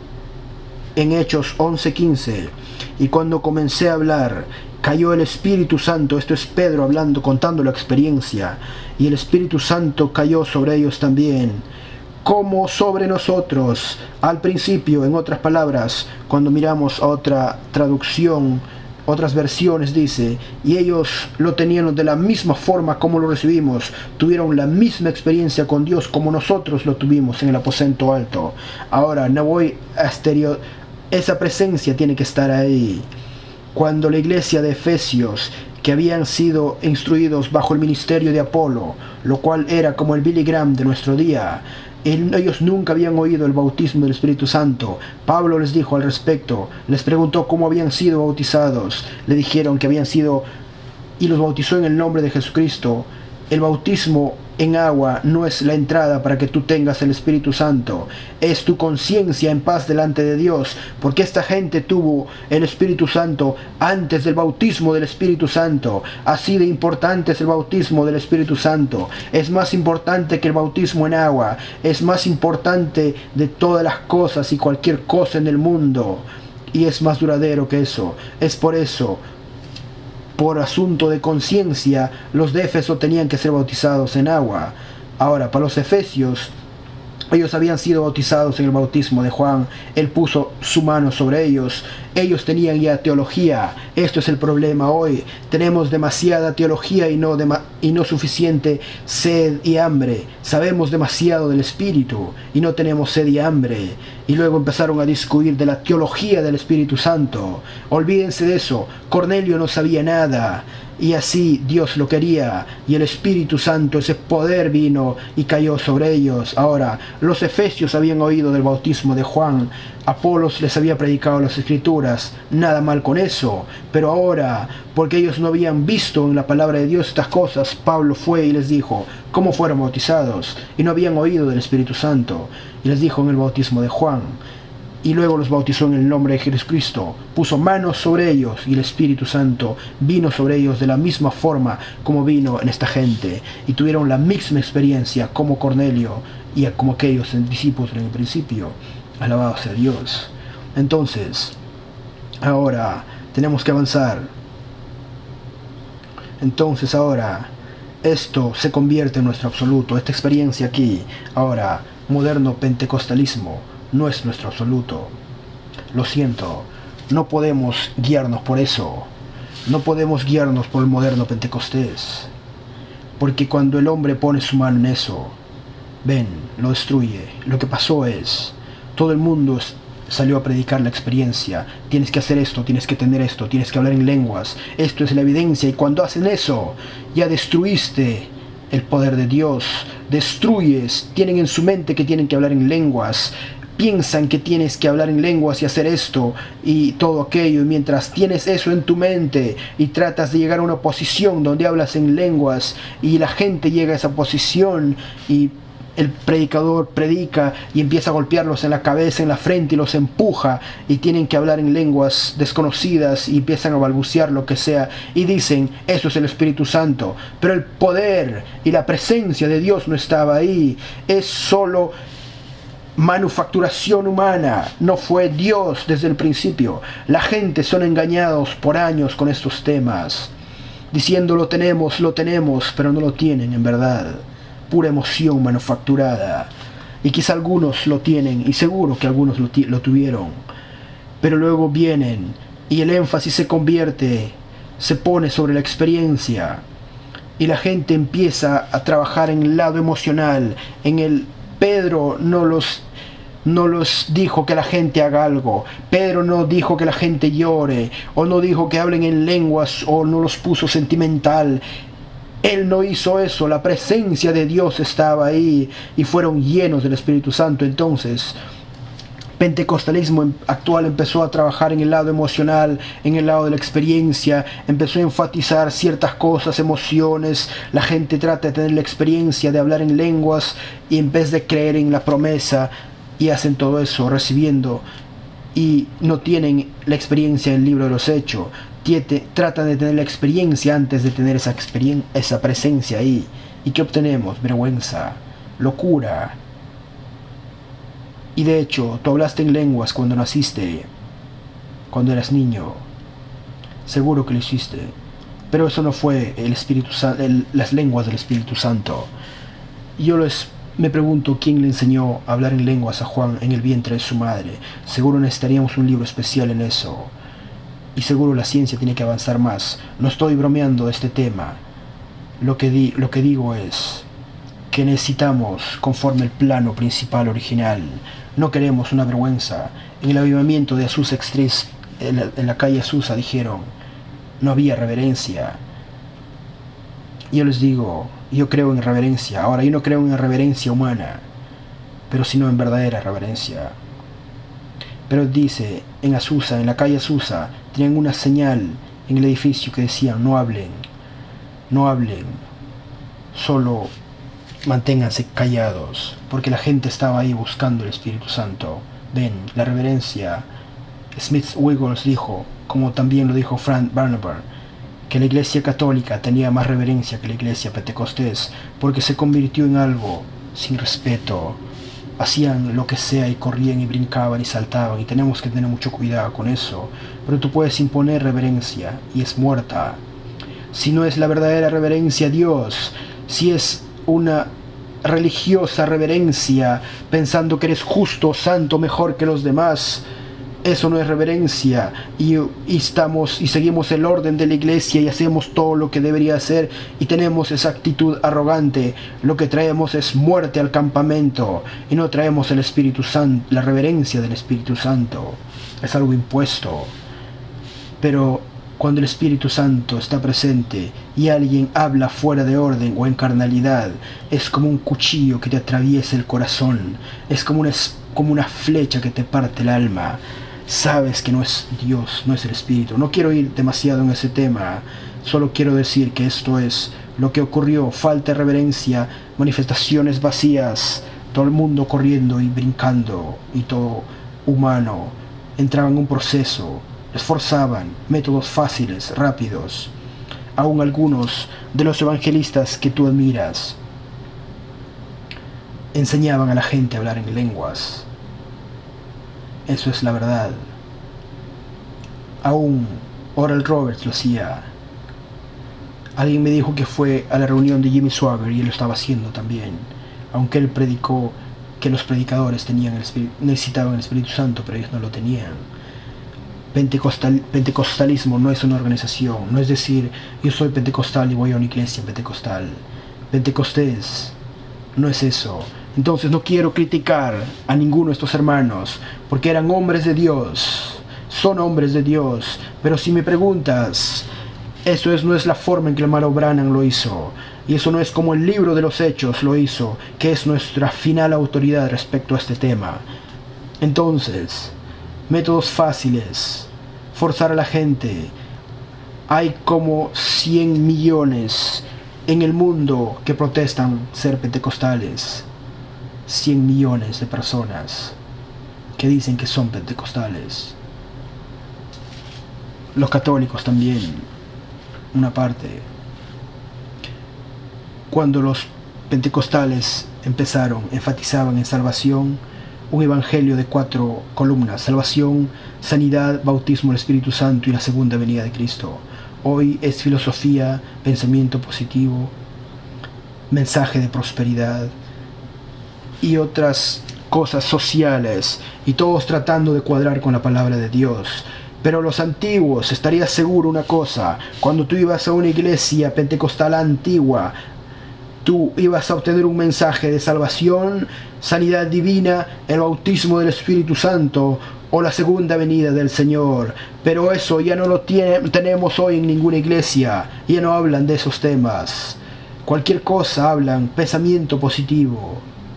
en Hechos 11:15. Y cuando comencé a hablar, cayó el Espíritu Santo. Esto es Pedro hablando, contando la experiencia. Y el Espíritu Santo cayó sobre ellos también, como sobre nosotros. Al principio, en otras palabras, cuando miramos a otra traducción, otras versiones dice, y ellos lo tenían de la misma forma como lo recibimos. Tuvieron la misma experiencia con Dios como nosotros lo tuvimos en el aposento alto. Ahora, no voy a esa presencia tiene que estar ahí. Cuando la iglesia de Efesios, que habían sido instruidos bajo el ministerio de Apolo, lo cual era como el Billy Graham de nuestro día, ellos nunca habían oído el bautismo del Espíritu Santo. Pablo les dijo al respecto, les preguntó cómo habían sido bautizados. Le dijeron que habían sido, y los bautizó en el nombre de Jesucristo. El bautismo en agua no es la entrada para que tú tengas el Espíritu Santo. Es tu conciencia en paz delante de Dios, porque esta gente tuvo el Espíritu Santo antes del bautismo del Espíritu Santo. Así de importante es el bautismo del Espíritu Santo. Es más importante que el bautismo en agua. Es más importante de todas las cosas y cualquier cosa en el mundo. Y es más duradero que eso. Es por eso, por asunto de conciencia, los de Éfeso tenían que ser bautizados en agua. Ahora, para los efesios, ellos habían sido bautizados en el bautismo de Juan. Él puso su mano sobre ellos. Ellos tenían ya teología. Esto es el problema hoy. Tenemos demasiada teología y no suficiente sed y hambre. Sabemos demasiado del Espíritu y no tenemos sed y hambre. Y luego empezaron a discutir de la teología del Espíritu Santo. Olvídense de eso. Cornelio no sabía nada. y así Dios lo quería, y el Espíritu Santo, ese poder vino y cayó sobre ellos. Ahora, los efesios habían oído del bautismo de Juan, Apolos les había predicado las Escrituras, nada mal con eso, pero ahora, porque ellos no habían visto en la palabra de Dios estas cosas, Pablo fue y les dijo cómo fueron bautizados, y no habían oído del Espíritu Santo, y les dijo en el bautismo de Juan. Y luego los bautizó en el nombre de Jesucristo, puso manos sobre ellos y el Espíritu Santo vino sobre ellos de la misma forma como vino en esta gente, y tuvieron la misma experiencia como Cornelio y como aquellos discípulos en el principio. Alabado sea Dios. Entonces, ahora tenemos que avanzar. Entonces ahora esto se convierte en nuestro absoluto, esta experiencia aquí, ahora, moderno pentecostalismo, no es nuestro absoluto. Lo siento, no podemos guiarnos por eso. No podemos guiarnos por el moderno Pentecostés. Porque cuando el hombre pone su mano en eso, ven, lo destruye. Lo que pasó es, todo el mundo salió a predicar la experiencia. Tienes que hacer esto, tienes que tener esto, tienes que hablar en lenguas. Esto es la evidencia. Y cuando hacen eso, ya destruiste el poder de Dios. Destruyes, tienen en su mente que tienen que hablar en lenguas. Piensan que tienes que hablar en lenguas y hacer esto y todo aquello, y mientras tienes eso en tu mente y tratas de llegar a una posición donde hablas en lenguas y la gente llega a esa posición y el predicador predica y empieza a golpearlos en la cabeza, en la frente, y los empuja y tienen que hablar en lenguas desconocidas y empiezan a balbucear lo que sea y dicen, eso es el Espíritu Santo, pero el poder y la presencia de Dios no estaba ahí, es solo manufacturación humana, no fue Dios desde el principio. La gente son engañados por años con estos temas, diciendo lo tenemos, pero no lo tienen en verdad. Pura emoción manufacturada. Y quizá algunos lo tienen, y seguro que algunos lo tuvieron, pero luego vienen y el énfasis se pone sobre la experiencia, y la gente empieza a trabajar en el lado emocional. Pedro no los dijo que la gente haga algo. Pedro no dijo que la gente llore, o no dijo que hablen en lenguas, o no los puso sentimental. Él no hizo eso. La presencia de Dios estaba ahí y fueron llenos del Espíritu Santo. Entonces, pentecostalismo actual empezó a trabajar en el lado emocional, en el lado de la experiencia, empezó a enfatizar ciertas cosas, emociones. La gente trata de tener la experiencia de hablar en lenguas y en vez de creer en la promesa, y hacen todo eso recibiendo y no tienen la experiencia en el libro de los Hechos. Tratan de tener la experiencia antes de tener esa presencia ahí. ¿Y qué obtenemos? Vergüenza, locura. Y de hecho, tú hablaste en lenguas cuando naciste, cuando eras niño. Seguro que lo hiciste. Pero eso no fue el Espíritu las lenguas del Espíritu Santo. Y yo me pregunto quién le enseñó a hablar en lenguas a Juan en el vientre de su madre. Seguro necesitaríamos un libro especial en eso. Y seguro la ciencia tiene que avanzar más. No estoy bromeando de este tema. Lo que digo es que necesitamos conforme el plano principal original. No queremos una vergüenza. En el avivamiento de Azusa Extrés, en la calle Azusa, dijeron, no había reverencia. Yo les digo, yo creo en reverencia. Ahora, yo no creo en reverencia humana, pero sino en verdadera reverencia. Pero dice, en Azusa, en la calle Azusa, tenían una señal en el edificio que decía, no hablen, solo manténganse callados, porque la gente estaba ahí buscando el Espíritu Santo. Ven, la reverencia. Smith-Wiggles dijo, como también lo dijo Frank Barnabas, que la iglesia católica tenía más reverencia que la iglesia pentecostés, porque se convirtió en algo sin respeto. Hacían lo que sea y corrían y brincaban y saltaban, y tenemos que tener mucho cuidado con eso. Pero tú puedes imponer reverencia y es muerta. Si no es la verdadera reverencia a Dios, si es una religiosa reverencia pensando que eres justo, santo, mejor que los demás, eso no es reverencia. Y seguimos el orden de la iglesia y hacemos todo lo que debería hacer y tenemos esa actitud arrogante. Lo que traemos es muerte al campamento y no traemos el Espíritu Santo, la reverencia del Espíritu Santo. Es algo impuesto. Pero Cuando el Espíritu Santo está presente y alguien habla fuera de orden o en carnalidad, es como un cuchillo que te atraviesa el corazón, es como una flecha que te parte el alma. Sabes que no es Dios, no es el Espíritu. No quiero ir demasiado en ese tema, solo quiero decir que esto es lo que ocurrió: falta de reverencia, manifestaciones vacías, todo el mundo corriendo y brincando, y todo humano entraba en un proceso. Esforzaban métodos fáciles, rápidos. Aún algunos de los evangelistas que tú admiras enseñaban a la gente a hablar en lenguas. Eso es la verdad. Aún Oral Roberts lo hacía. Alguien me dijo que fue a la reunión de Jimmy Swaggart y él lo estaba haciendo también, aunque él predicó que los predicadores necesitaban el Espíritu Santo, pero ellos no lo tenían. Pentecostalismo no es una organización, no es decir, yo soy pentecostal y voy a una iglesia pentecostal. Pentecostés no es eso. Entonces no quiero criticar a ninguno de estos hermanos, porque eran hombres de Dios, son hombres de Dios. Pero si me preguntas, no es la forma en que el hermano Branham lo hizo, y eso no es como el libro de los Hechos lo hizo, que es nuestra final autoridad respecto a este tema. Entonces, métodos fáciles, forzar a la gente. Hay como 100 millones en el mundo que protestan ser pentecostales. 100 millones de personas que dicen que son pentecostales. Los católicos también, una parte. Cuando los pentecostales enfatizaban en salvación, un evangelio de 4 columnas: salvación, sanidad, bautismo del Espíritu Santo y la segunda venida de Cristo. Hoy es filosofía, pensamiento positivo, mensaje de prosperidad y otras cosas sociales, y todos tratando de cuadrar con la palabra de Dios. Pero los antiguos, estarías seguro una cosa: cuando tú ibas a una iglesia pentecostal antigua, tú ibas a obtener un mensaje de salvación, sanidad divina, el bautismo del Espíritu Santo o la segunda venida del Señor. Pero eso ya no lo tenemos hoy en ninguna iglesia. Ya no hablan de esos temas. Cualquier cosa hablan, pensamiento positivo.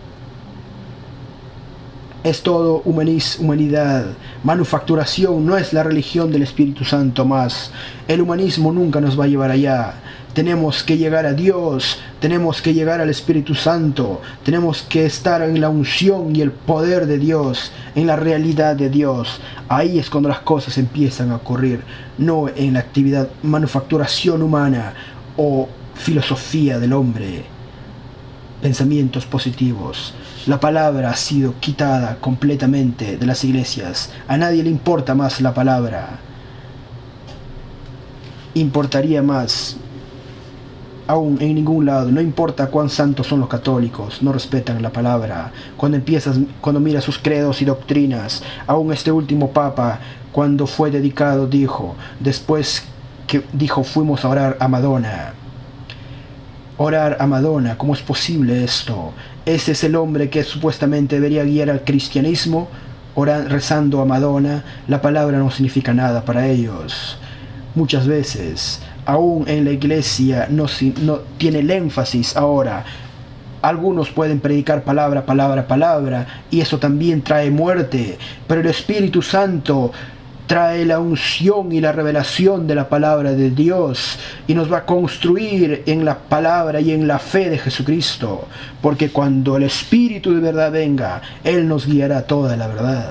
Es todo humanidad. Manufacturación no es la religión del Espíritu Santo más. El humanismo nunca nos va a llevar allá. Tenemos que llegar a Dios, tenemos que llegar al Espíritu Santo, tenemos que estar en la unción y el poder de Dios, en la realidad de Dios. Ahí es cuando las cosas empiezan a ocurrir, no en la actividad manufacturación humana o filosofía del hombre. Pensamientos positivos. La palabra ha sido quitada completamente de las iglesias. A nadie le importa más la palabra. Importaría más. Aún en ningún lado, no importa cuán santos son los católicos, no respetan la palabra. Cuando miras sus credos y doctrinas, aún este último papa, cuando fue dedicado, después que dijo, fuimos a orar a Madonna. Orar a Madonna, ¿cómo es posible esto? Ese es el hombre que supuestamente debería guiar al cristianismo, rezando a Madonna. La palabra no significa nada para ellos. Muchas veces, aún en la iglesia no tiene el énfasis ahora. Algunos pueden predicar palabra, y eso también trae muerte, pero el Espíritu Santo trae la unción y la revelación de la palabra de Dios y nos va a construir en la palabra y en la fe de Jesucristo, porque cuando el Espíritu de verdad venga, Él nos guiará toda la verdad.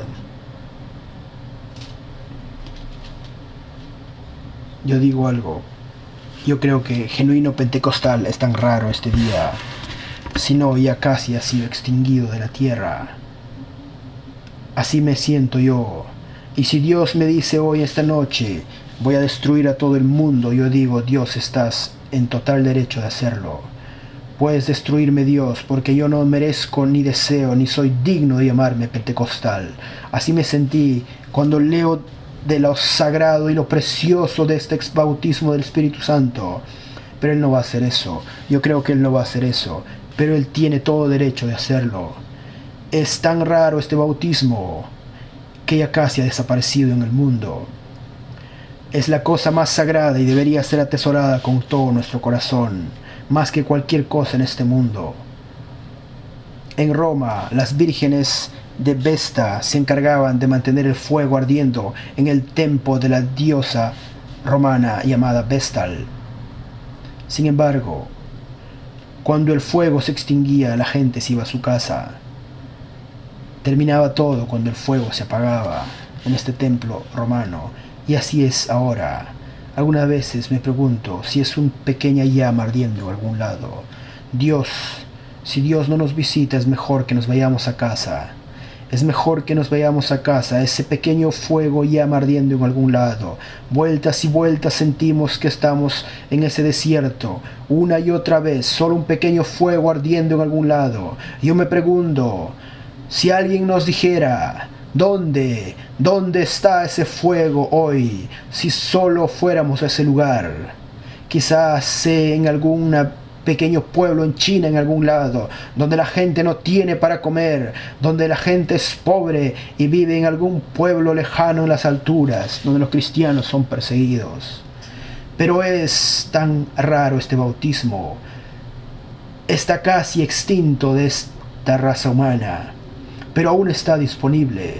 Yo digo algo. Yo creo que genuino pentecostal es tan raro este día, si no ya casi ha sido extinguido de la tierra. Así me siento yo. Y si Dios me dice hoy, esta noche, voy a destruir a todo el mundo, yo digo, Dios, estás en total derecho de hacerlo. Puedes destruirme, Dios, porque yo no merezco, ni deseo, ni soy digno de llamarme pentecostal. Así me sentí cuando leo de lo sagrado y lo precioso de este bautismo del Espíritu Santo. Pero Él no va a hacer eso. Yo creo que Él no va a hacer eso. Pero Él tiene todo derecho de hacerlo. Es tan raro este bautismo que ya casi ha desaparecido en el mundo. Es la cosa más sagrada y debería ser atesorada con todo nuestro corazón, más que cualquier cosa en este mundo. En Roma, las vírgenes de Vesta se encargaban de mantener el fuego ardiendo en el templo de la diosa romana llamada Vestal. Sin embargo, cuando el fuego se extinguía, la gente se iba a su casa. Terminaba todo cuando el fuego se apagaba en este templo romano. Y así es ahora. Algunas veces me pregunto si es una pequeña llama ardiendo en algún lado. Si Dios no nos visita, es mejor que nos vayamos a casa. Es mejor que nos vayamos a casa. Ese pequeño fuego llama ardiendo en algún lado. Vueltas y vueltas sentimos que estamos en ese desierto. Una y otra vez, solo un pequeño fuego ardiendo en algún lado. Yo me pregunto, si alguien nos dijera, ¿dónde está ese fuego hoy? Si solo fuéramos a ese lugar. Quizás en algún pequeño pueblo en China, en algún lado, donde la gente no tiene para comer, donde la gente es pobre y vive en algún pueblo lejano en las alturas, donde los cristianos son perseguidos. Pero es tan raro este bautismo. Está casi extinto de esta raza humana, pero aún está disponible.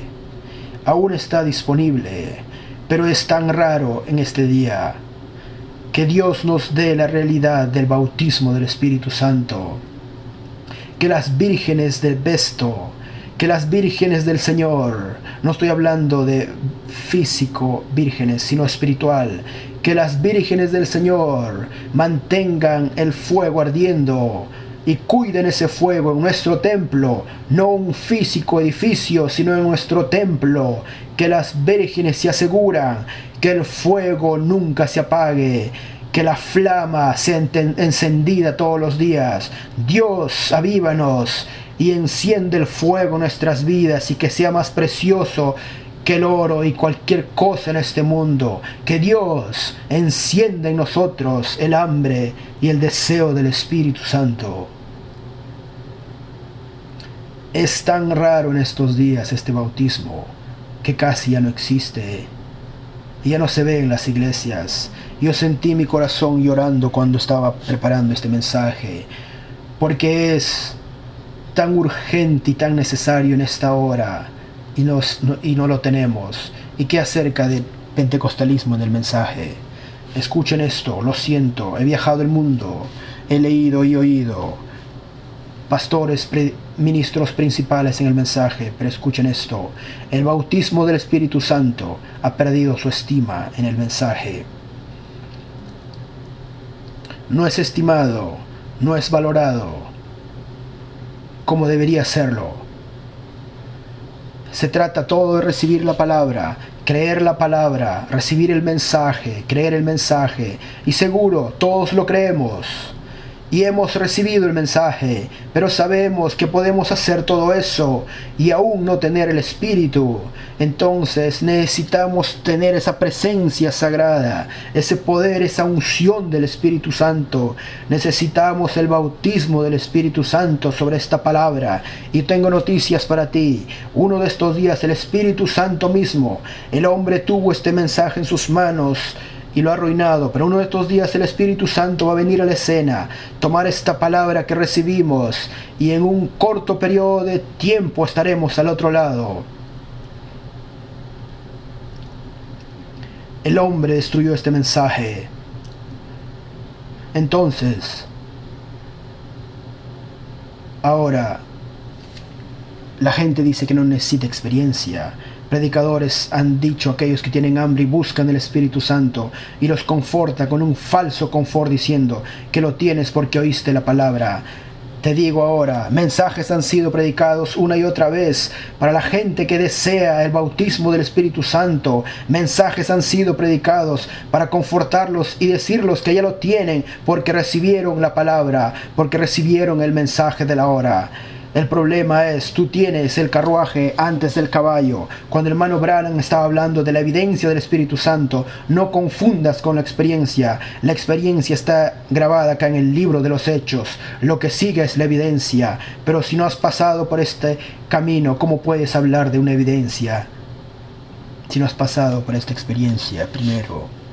Pero es tan raro en este día. Que Dios nos dé la realidad del bautismo del Espíritu Santo. Que las vírgenes del Vesto, que las vírgenes del Señor, no estoy hablando de físico vírgenes, sino espiritual, que las vírgenes del Señor mantengan el fuego ardiendo y cuiden ese fuego en nuestro templo, no un físico edificio, sino en nuestro templo. Que las vírgenes se aseguran que el fuego nunca se apague, que la flama sea encendida todos los días. Dios, avívanos y enciende el fuego en nuestras vidas, y que sea más precioso que el oro y cualquier cosa en este mundo. Que Dios encienda en nosotros el hambre y el deseo del Espíritu Santo. Es tan raro en estos días este bautismo que casi ya no existe y ya no se ve en las iglesias. Yo sentí mi corazón llorando cuando estaba preparando este mensaje, porque es tan urgente y tan necesario en esta hora y no lo tenemos. ¿Y qué acerca del pentecostalismo en el mensaje? Escuchen esto, lo siento, he viajado el mundo, he leído y oído pastores, ministros principales en el mensaje, pero escuchen esto: el bautismo del Espíritu Santo ha perdido su estima en el mensaje. No es estimado, no es valorado como debería serlo. Se trata todo de recibir la palabra, creer la palabra, recibir el mensaje, creer el mensaje, y seguro todos lo creemos. Y hemos recibido el mensaje, pero sabemos que podemos hacer todo eso y aún no tener el Espíritu. Entonces necesitamos tener esa presencia sagrada, ese poder, esa unción del Espíritu Santo. Necesitamos el bautismo del Espíritu Santo sobre esta palabra. Y tengo noticias para ti. Uno de estos días el Espíritu Santo mismo, el hombre tuvo este mensaje en sus manos y lo ha arruinado, pero uno de estos días el Espíritu Santo va a venir a la escena, tomar esta palabra que recibimos, y en un corto periodo de tiempo estaremos al otro lado. El hombre destruyó este mensaje. Entonces, ahora la gente dice que no necesita experiencia. Predicadores han dicho a aquellos que tienen hambre y buscan el Espíritu Santo, y los conforta con un falso confort diciendo que lo tienes porque oíste la palabra. Te digo ahora, mensajes han sido predicados una y otra vez para la gente que desea el bautismo del Espíritu Santo. Mensajes han sido predicados para confortarlos y decirlos que ya lo tienen porque recibieron la palabra, porque recibieron el mensaje de la hora. El problema es, tú tienes el carruaje antes del caballo. Cuando el hermano Branham estaba hablando de la evidencia del Espíritu Santo, no confundas con la experiencia. La experiencia está grabada acá en el libro de los Hechos. Lo que sigue es la evidencia. Pero si no has pasado por este camino, ¿cómo puedes hablar de una evidencia? Si no has pasado por esta experiencia primero.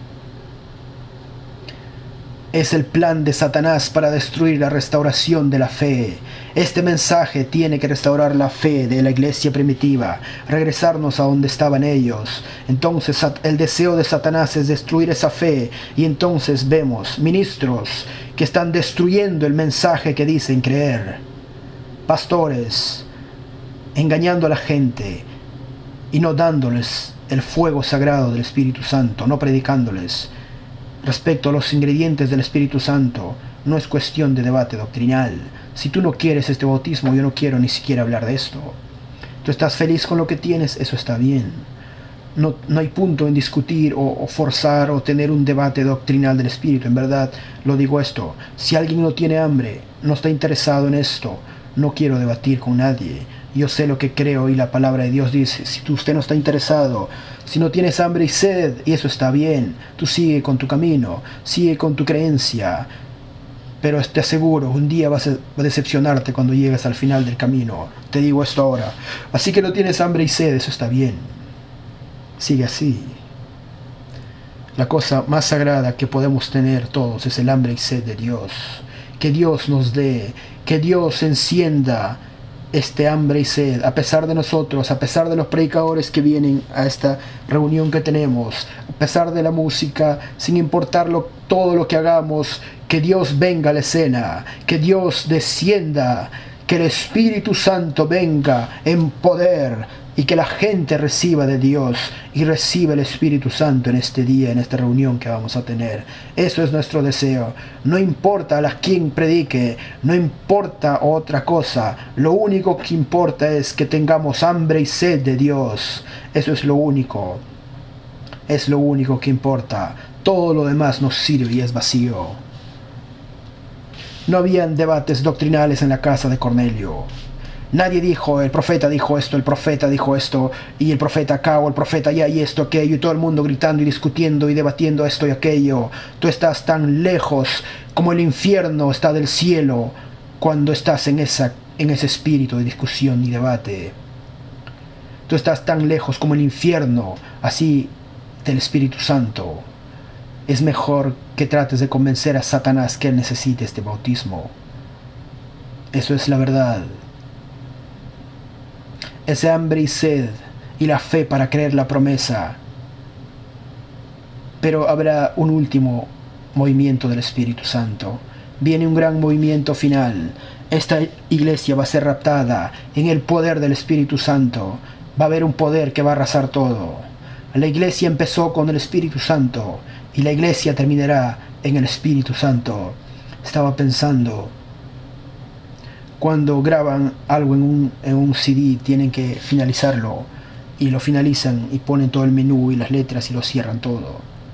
Es el plan de Satanás para destruir la restauración de la fe. Este mensaje tiene que restaurar la fe de la iglesia primitiva, regresarnos a donde estaban ellos. Entonces el deseo de Satanás es destruir esa fe, y entonces vemos ministros que están destruyendo el mensaje que dicen creer. Pastores engañando a la gente y no dándoles el fuego sagrado del Espíritu Santo, no predicándoles. Respecto a los ingredientes del Espíritu Santo, no es cuestión de debate doctrinal. Si tú no quieres este bautismo, yo no quiero ni siquiera hablar de esto. Tú estás feliz con lo que tienes, eso está bien. No hay punto en discutir o forzar o tener un debate doctrinal del Espíritu. En verdad, lo digo esto. Si alguien no tiene hambre, no está interesado en esto, no quiero debatir con nadie. Yo sé lo que creo y la palabra de Dios dice. Si usted no está interesado, si no tienes hambre y sed, y eso está bien, tú sigue con tu camino, sigue con tu creencia. Pero te aseguro, un día vas a decepcionarte cuando llegues al final del camino. Te digo esto ahora. Así que no tienes hambre y sed, eso está bien. Sigue así. La cosa más sagrada que podemos tener todos es el hambre y sed de Dios. Que Dios nos dé, que Dios encienda este hambre y sed, a pesar de nosotros, a pesar de los predicadores que vienen a esta reunión que tenemos, a pesar de la música, sin importar todo lo que hagamos, que Dios venga a la escena, que Dios descienda, que el Espíritu Santo venga en poder y que la gente reciba de Dios y reciba el Espíritu Santo en este día, en esta reunión que vamos a tener. Eso es nuestro deseo. No importa a quien predique, no importa otra cosa. Lo único que importa es que tengamos hambre y sed de Dios. Eso es lo único. Es lo único que importa. Todo lo demás nos sirve y es vacío. No habían debates doctrinales en la casa de Cornelio. Nadie dijo, el profeta dijo esto, el profeta dijo esto, y el profeta acá, o el profeta allá, y esto, aquello, y todo el mundo gritando y discutiendo y debatiendo esto y aquello. Tú estás tan lejos como el infierno está del cielo cuando estás en ese espíritu de discusión y debate. Tú estás tan lejos como el infierno, así, del Espíritu Santo. Es mejor que trates de convencer a Satanás que él necesite este bautismo. Eso es la verdad. Ese hambre y sed y la fe para creer la promesa. Pero habrá un último movimiento del Espíritu Santo. Viene un gran movimiento final. Esta iglesia va a ser raptada en el poder del Espíritu Santo. Va a haber un poder que va a arrasar todo. La iglesia empezó con el Espíritu Santo y la iglesia terminará en el Espíritu Santo. Estaba pensando, cuando graban algo en un CD, tienen que finalizarlo, y lo finalizan y ponen todo el menú y las letras y lo cierran todo.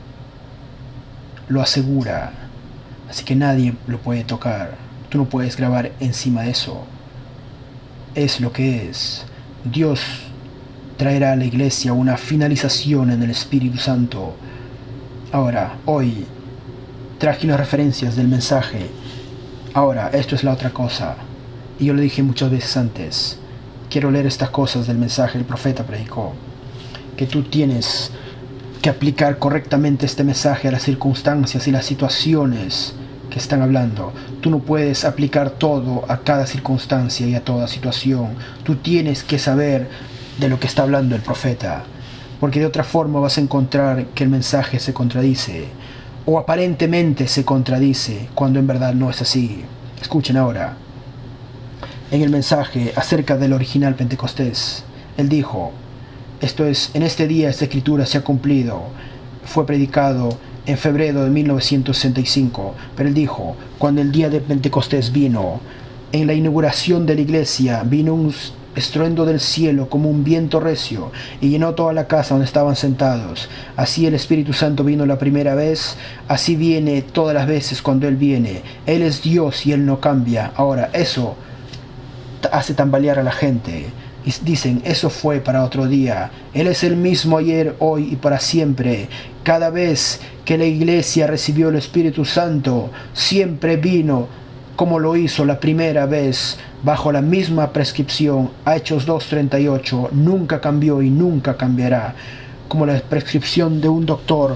Lo asegura, así que nadie lo puede tocar. Tú no puedes grabar encima de eso. Es lo que es. Dios traerá a la iglesia una finalización en el Espíritu Santo. Ahora, hoy traje unas referencias del mensaje. Ahora, esto es la otra cosa. Y yo lo dije muchas veces antes. Quiero leer estas cosas del mensaje. El profeta predicó que tú tienes que aplicar correctamente este mensaje a las circunstancias y las situaciones que están hablando. Tú no puedes aplicar todo a cada circunstancia y a toda situación. Tú tienes que saber de lo que está hablando el profeta, porque de otra forma vas a encontrar que el mensaje se contradice, o aparentemente se contradice, cuando en verdad no es así. Escuchen ahora. En el mensaje acerca del original Pentecostés, él dijo, esto es, en este día esta escritura se ha cumplido. Fue predicado en febrero de 1965, pero él dijo, cuando el día de Pentecostés vino, en la inauguración de la iglesia, vino un estruendo del cielo como un viento recio y llenó toda la casa donde estaban sentados. Así el Espíritu Santo vino la primera vez, así viene todas las veces cuando Él viene. Él es Dios y Él no cambia. Ahora, eso hace tambalear a la gente y dicen, eso fue para otro día. Él es el mismo ayer, hoy y para siempre. Cada vez que la iglesia recibió el Espíritu Santo, siempre vino como lo hizo la primera vez, bajo la misma prescripción. Hechos 2:38, nunca cambió y nunca cambiará. Como la prescripción de un doctor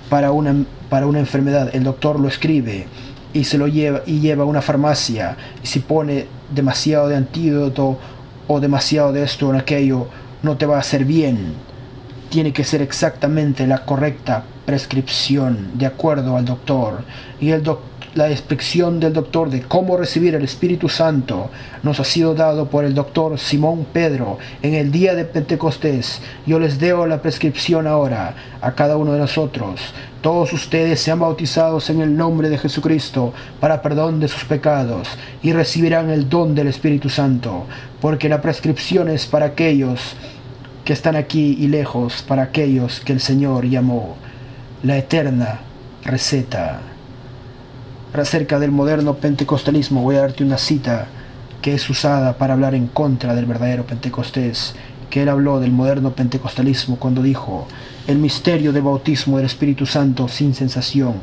para una enfermedad, el doctor lo escribe y se lo lleva a una farmacia, y si pone demasiado de antídoto o demasiado de esto o aquello, no te va a hacer bien. Tiene que ser exactamente la correcta prescripción de acuerdo al doctor, y la descripción del doctor de cómo recibir el Espíritu Santo nos ha sido dado por el doctor Simón Pedro en el día de Pentecostés. Yo les deo la prescripción ahora a cada uno de nosotros. Todos ustedes sean bautizados en el nombre de Jesucristo para perdón de sus pecados y recibirán el don del Espíritu Santo, porque la prescripción es para aquellos que están aquí y lejos, para aquellos que el Señor llamó. La eterna receta. Acerca del moderno pentecostalismo voy a darte una cita que es usada para hablar en contra del verdadero Pentecostés, que él habló del moderno pentecostalismo cuando dijo: el misterio del bautismo del Espíritu Santo sin sensación,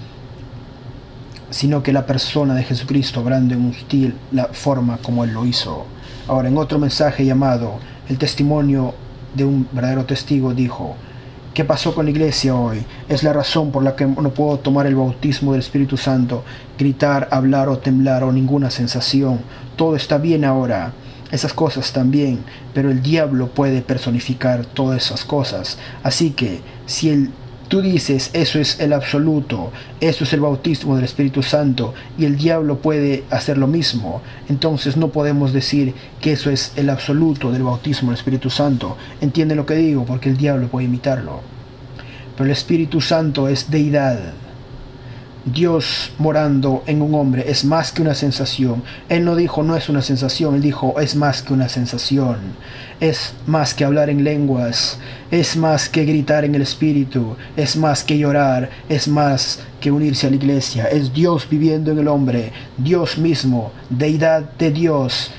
sino que la persona de Jesucristo obrando en la forma como él lo hizo. Ahora, en otro mensaje llamado El testimonio de un verdadero testigo, dijo: ¿qué pasó con la iglesia hoy? Es la razón por la que no puedo tomar el bautismo del Espíritu Santo, gritar, hablar o temblar o ninguna sensación. Todo está bien ahora. Esas cosas también, pero el diablo puede personificar todas esas cosas. Así que si tú dices eso es el absoluto, eso es el bautismo del Espíritu Santo, y el diablo puede hacer lo mismo, entonces no podemos decir que eso es el absoluto del bautismo del Espíritu Santo. ¿Entienden lo que digo? Porque el diablo puede imitarlo. Pero el Espíritu Santo es deidad. Dios morando en un hombre es más que una sensación. Él no dijo no es una sensación, él dijo es más que una sensación. Es más que hablar en lenguas, es más que gritar en el Espíritu, es más que llorar, es más que unirse a la iglesia. Es Dios viviendo en el hombre, Dios mismo, deidad de Dios,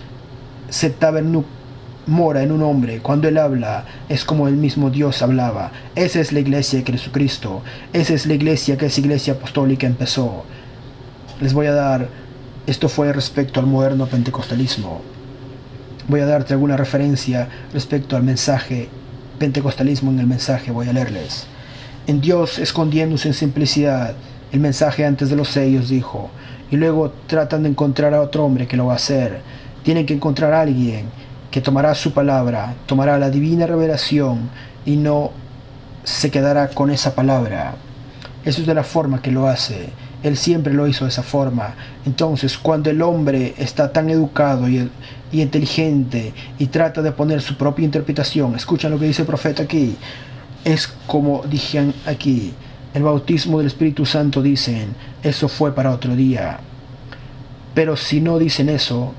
mora en un hombre. Cuando él habla es como el mismo Dios hablaba. Esa es la iglesia de Jesucristo. Esa es la iglesia que esa iglesia apostólica empezó. Les voy a dar, esto fue respecto al moderno pentecostalismo. Voy a darte alguna referencia respecto al mensaje pentecostalismo. En el mensaje voy a leerles: en Dios escondiéndose en simplicidad, el mensaje antes de los sellos dijo, y luego tratan de encontrar a otro hombre que lo va a hacer. Tienen que encontrar a alguien que tomará su palabra, tomará la divina revelación y no se quedará con esa palabra. Eso es de la forma que lo hace. Él siempre lo hizo de esa forma. Entonces, cuando el hombre está tan educado y inteligente y trata de poner su propia interpretación, escuchan lo que dice el profeta aquí. Es como dije aquí, el bautismo del Espíritu Santo, dicen, eso fue para otro día. Pero si no dicen eso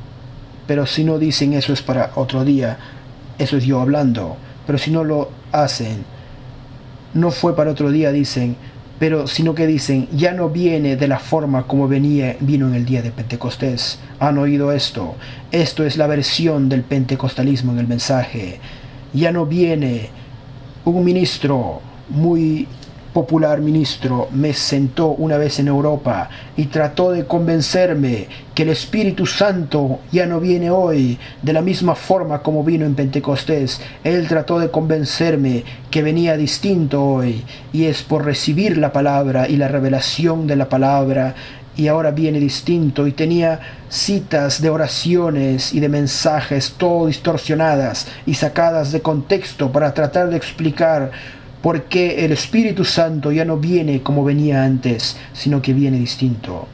es para otro día, eso es yo hablando. Pero si no lo hacen, no fue para otro día, dicen, pero sino que dicen, ya no viene de la forma como vino en el día de Pentecostés. ¿Han oído esto? Esto es la versión del pentecostalismo en el mensaje. Ya no viene un ministro muy popular, me sentó una vez en Europa y trató de convencerme que el Espíritu Santo ya no viene hoy de la misma forma como vino en Pentecostés. Él trató de convencerme que venía distinto hoy, y es por recibir la palabra y la revelación de la palabra, y ahora viene distinto, y tenía citas de oraciones y de mensajes todo distorsionadas y sacadas de contexto para tratar de explicar porque el Espíritu Santo ya no viene como venía antes, sino que viene distinto.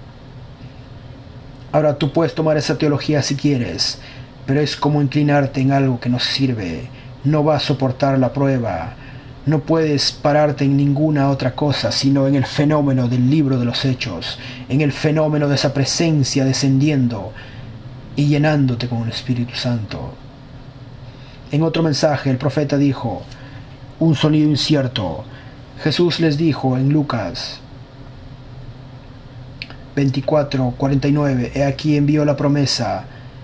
Ahora tú puedes tomar esa teología si quieres, pero es como inclinarte en algo que no sirve. No va a soportar la prueba. No puedes pararte en ninguna otra cosa, sino en el fenómeno del libro de los Hechos, en el fenómeno de esa presencia descendiendo y llenándote con el Espíritu Santo. En otro mensaje el profeta dijo, un sonido incierto. Jesús les dijo en Lucas 24:49, he aquí envío la promesa,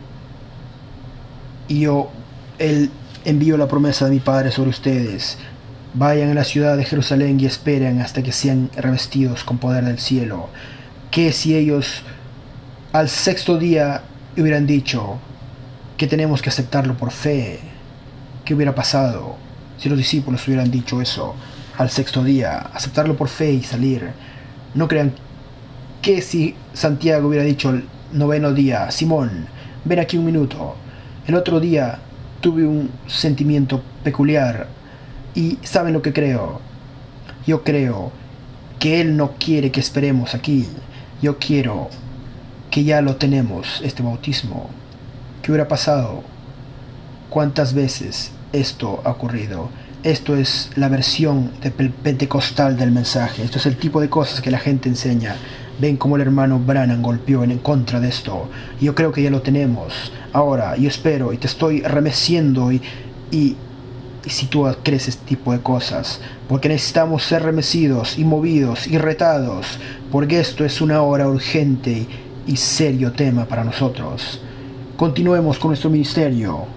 y él envío la promesa de mi Padre sobre ustedes. Vayan a la ciudad de Jerusalén y esperen hasta que sean revestidos con poder del cielo. Que si ellos al sexto día hubieran dicho que tenemos que aceptarlo por fe, ¿qué hubiera pasado? Si los discípulos hubieran dicho eso, al sexto día, aceptarlo por fe y salir. No crean que si Santiago hubiera dicho el noveno día, Simón, ven aquí un minuto. El otro día tuve un sentimiento peculiar y ¿saben lo que creo? Yo creo que Él no quiere que esperemos aquí. Yo quiero que ya lo tenemos, este bautismo. ¿Qué hubiera pasado? ¿Cuántas veces esto ha ocurrido? Esto es la versión pentecostal del mensaje. Esto es el tipo de cosas que la gente enseña. Ven cómo el hermano Branham golpeó en contra de esto. Yo creo que ya lo tenemos. Ahora, yo espero y te estoy remeciendo y si tú crees este tipo de cosas, porque necesitamos ser remecidos y movidos y retados, porque esto es una hora urgente y serio tema para nosotros. Continuemos con nuestro ministerio.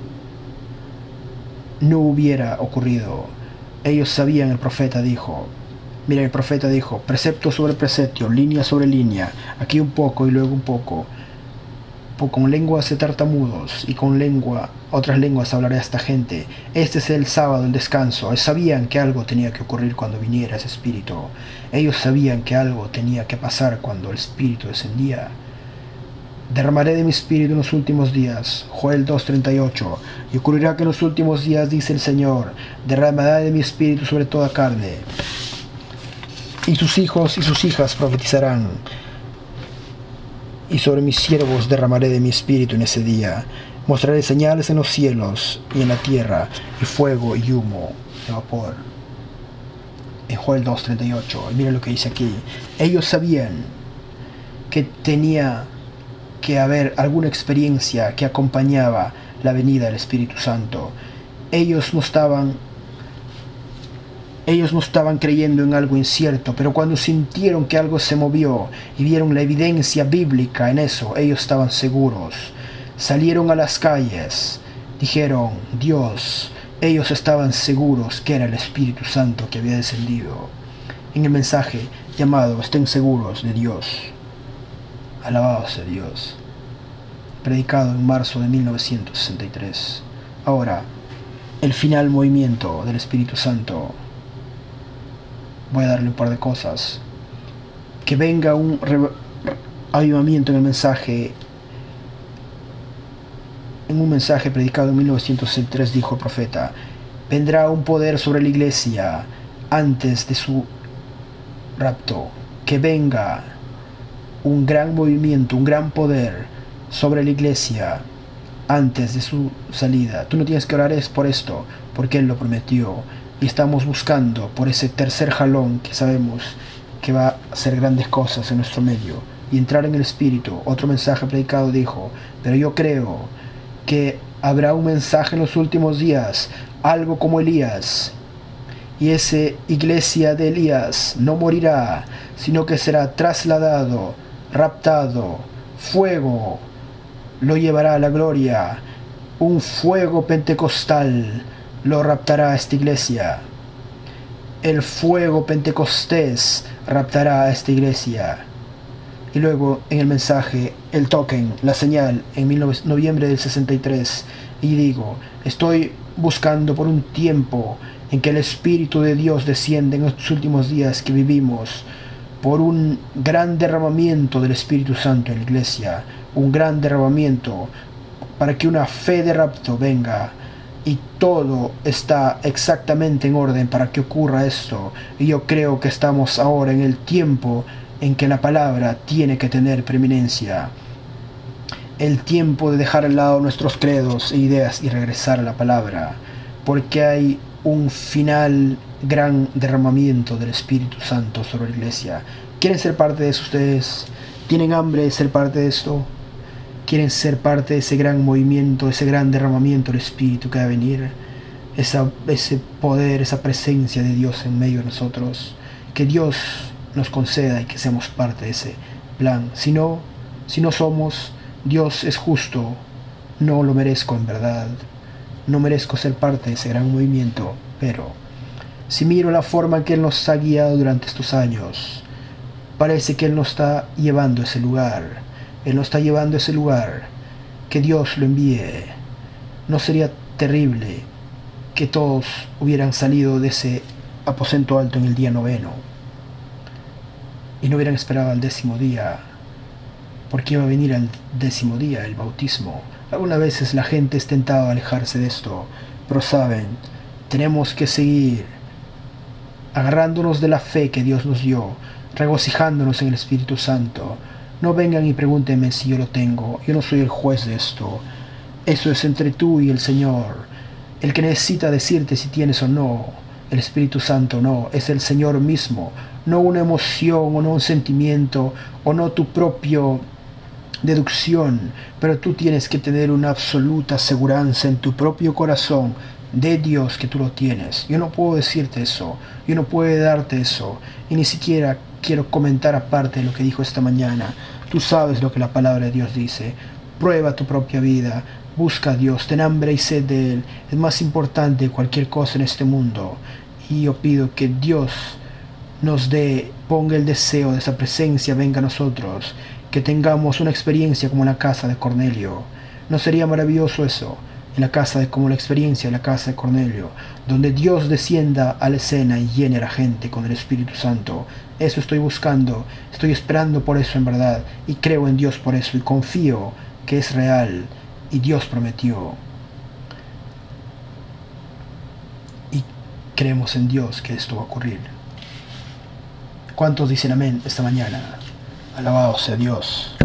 No hubiera ocurrido. Ellos sabían, el profeta dijo. Mira, el profeta dijo, precepto sobre precepto, línea sobre línea, aquí un poco y luego un poco. Con lenguas de tartamudos y con otras lenguas hablaré a esta gente. Este es el sábado, el descanso. Ellos sabían que algo tenía que ocurrir cuando viniera ese espíritu. Ellos sabían que algo tenía que pasar cuando el espíritu descendía. Derramaré de mi espíritu en los últimos días. Joel 2:38. Y ocurrirá que en los últimos días, dice el Señor, derramaré de mi espíritu sobre toda carne. Y sus hijos y sus hijas profetizarán. Y sobre mis siervos derramaré de mi espíritu en ese día. Mostraré señales en los cielos y en la tierra, y fuego y humo de vapor. En Joel 2:38. Y miren lo que dice aquí. Ellos sabían que tenía que haber alguna experiencia que acompañaba la venida del Espíritu Santo. Ellos no estaban creyendo en algo incierto, pero cuando sintieron que algo se movió y vieron la evidencia bíblica en eso, ellos estaban seguros. Salieron a las calles, dijeron, Dios. Ellos estaban seguros que era el Espíritu Santo que había descendido. En el mensaje llamado Estén seguros de Dios. Alabado sea Dios. Predicado en marzo de 1963. Ahora, el final movimiento del Espíritu Santo. Voy a darle un par de cosas. Que venga un avivamiento en el mensaje. En un mensaje predicado en 1963 dijo el profeta: vendrá un poder sobre la iglesia antes de su rapto. Que venga un gran movimiento, un gran poder sobre la iglesia antes de su salida. Tú no tienes que orar por esto, porque Él lo prometió. Y estamos buscando por ese tercer jalón que sabemos que va a hacer grandes cosas en nuestro medio. Y entrar en el Espíritu. Otro mensaje predicado dijo: pero yo creo que habrá un mensaje en los últimos días, algo como Elías. Y esa iglesia de Elías no morirá, sino que será trasladado, raptado. Fuego lo llevará a la gloria. Un fuego pentecostal lo raptará a esta iglesia. El fuego pentecostés raptará a esta iglesia. Y luego en el mensaje, el token, la señal, en noviembre del 63. Y digo, estoy buscando por un tiempo en que el Espíritu de Dios desciende en estos últimos días que vivimos, por un gran derramamiento del Espíritu Santo en la iglesia, un gran derramamiento para que una fe de rapto venga. Y todo está exactamente en orden para que ocurra esto. Y yo creo que estamos ahora en el tiempo en que la palabra tiene que tener preeminencia. El tiempo de dejar al lado nuestros credos e ideas y regresar a la palabra. Porque hay un final gran derramamiento del Espíritu Santo sobre la iglesia. ¿Quieren ser parte de eso ustedes? ¿Tienen hambre de ser parte de esto? ¿Quieren ser parte de ese gran movimiento, ese gran derramamiento del Espíritu que va a venir? Ese poder, esa presencia de Dios en medio de nosotros. Que Dios nos conceda y que seamos parte de ese plan. Si no somos, Dios es justo. No lo merezco en verdad. No merezco ser parte de ese gran movimiento. Pero si miro la forma en que Él nos ha guiado durante estos años, parece que Él nos está llevando a ese lugar. Él nos está llevando a ese lugar. Que Dios lo envíe. ¿No sería terrible que todos hubieran salido de ese aposento alto en el día 9 y no hubieran esperado al 10.º día, porque iba a venir al 10.º día el bautismo. Algunas veces la gente es tentada a alejarse de esto, pero saben, tenemos que seguir agarrándonos de la fe que Dios nos dio, regocijándonos en el Espíritu Santo. No vengan y pregúntenme si yo lo tengo, yo no soy el juez de esto. Eso es entre tú y el Señor. El que necesita decirte si tienes o no el Espíritu Santo no, es el Señor mismo, no una emoción o no un sentimiento o no tu propio deducción, pero tú tienes que tener una absoluta aseguranza en tu propio corazón de Dios que tú lo tienes. Yo no puedo decirte eso, yo no puedo darte eso, y ni siquiera quiero comentar aparte de lo que dijo esta mañana. Tú sabes lo que la palabra de Dios dice. Prueba tu propia vida, busca a Dios, ten hambre y sed de Él. Es más importante que cualquier cosa en este mundo, y yo pido que Dios nos ponga el deseo de esa presencia, venga a nosotros, que tengamos una experiencia como la casa de Cornelio. ¿No sería maravilloso eso? Como la experiencia de la casa de Cornelio, donde Dios descienda a la escena y llene a la gente con el Espíritu Santo. Eso estoy buscando, estoy esperando por eso en verdad, y creo en Dios por eso, y confío que es real, y Dios prometió. Y creemos en Dios que esto va a ocurrir. ¿Cuántos dicen amén esta mañana? Alabado sea Dios.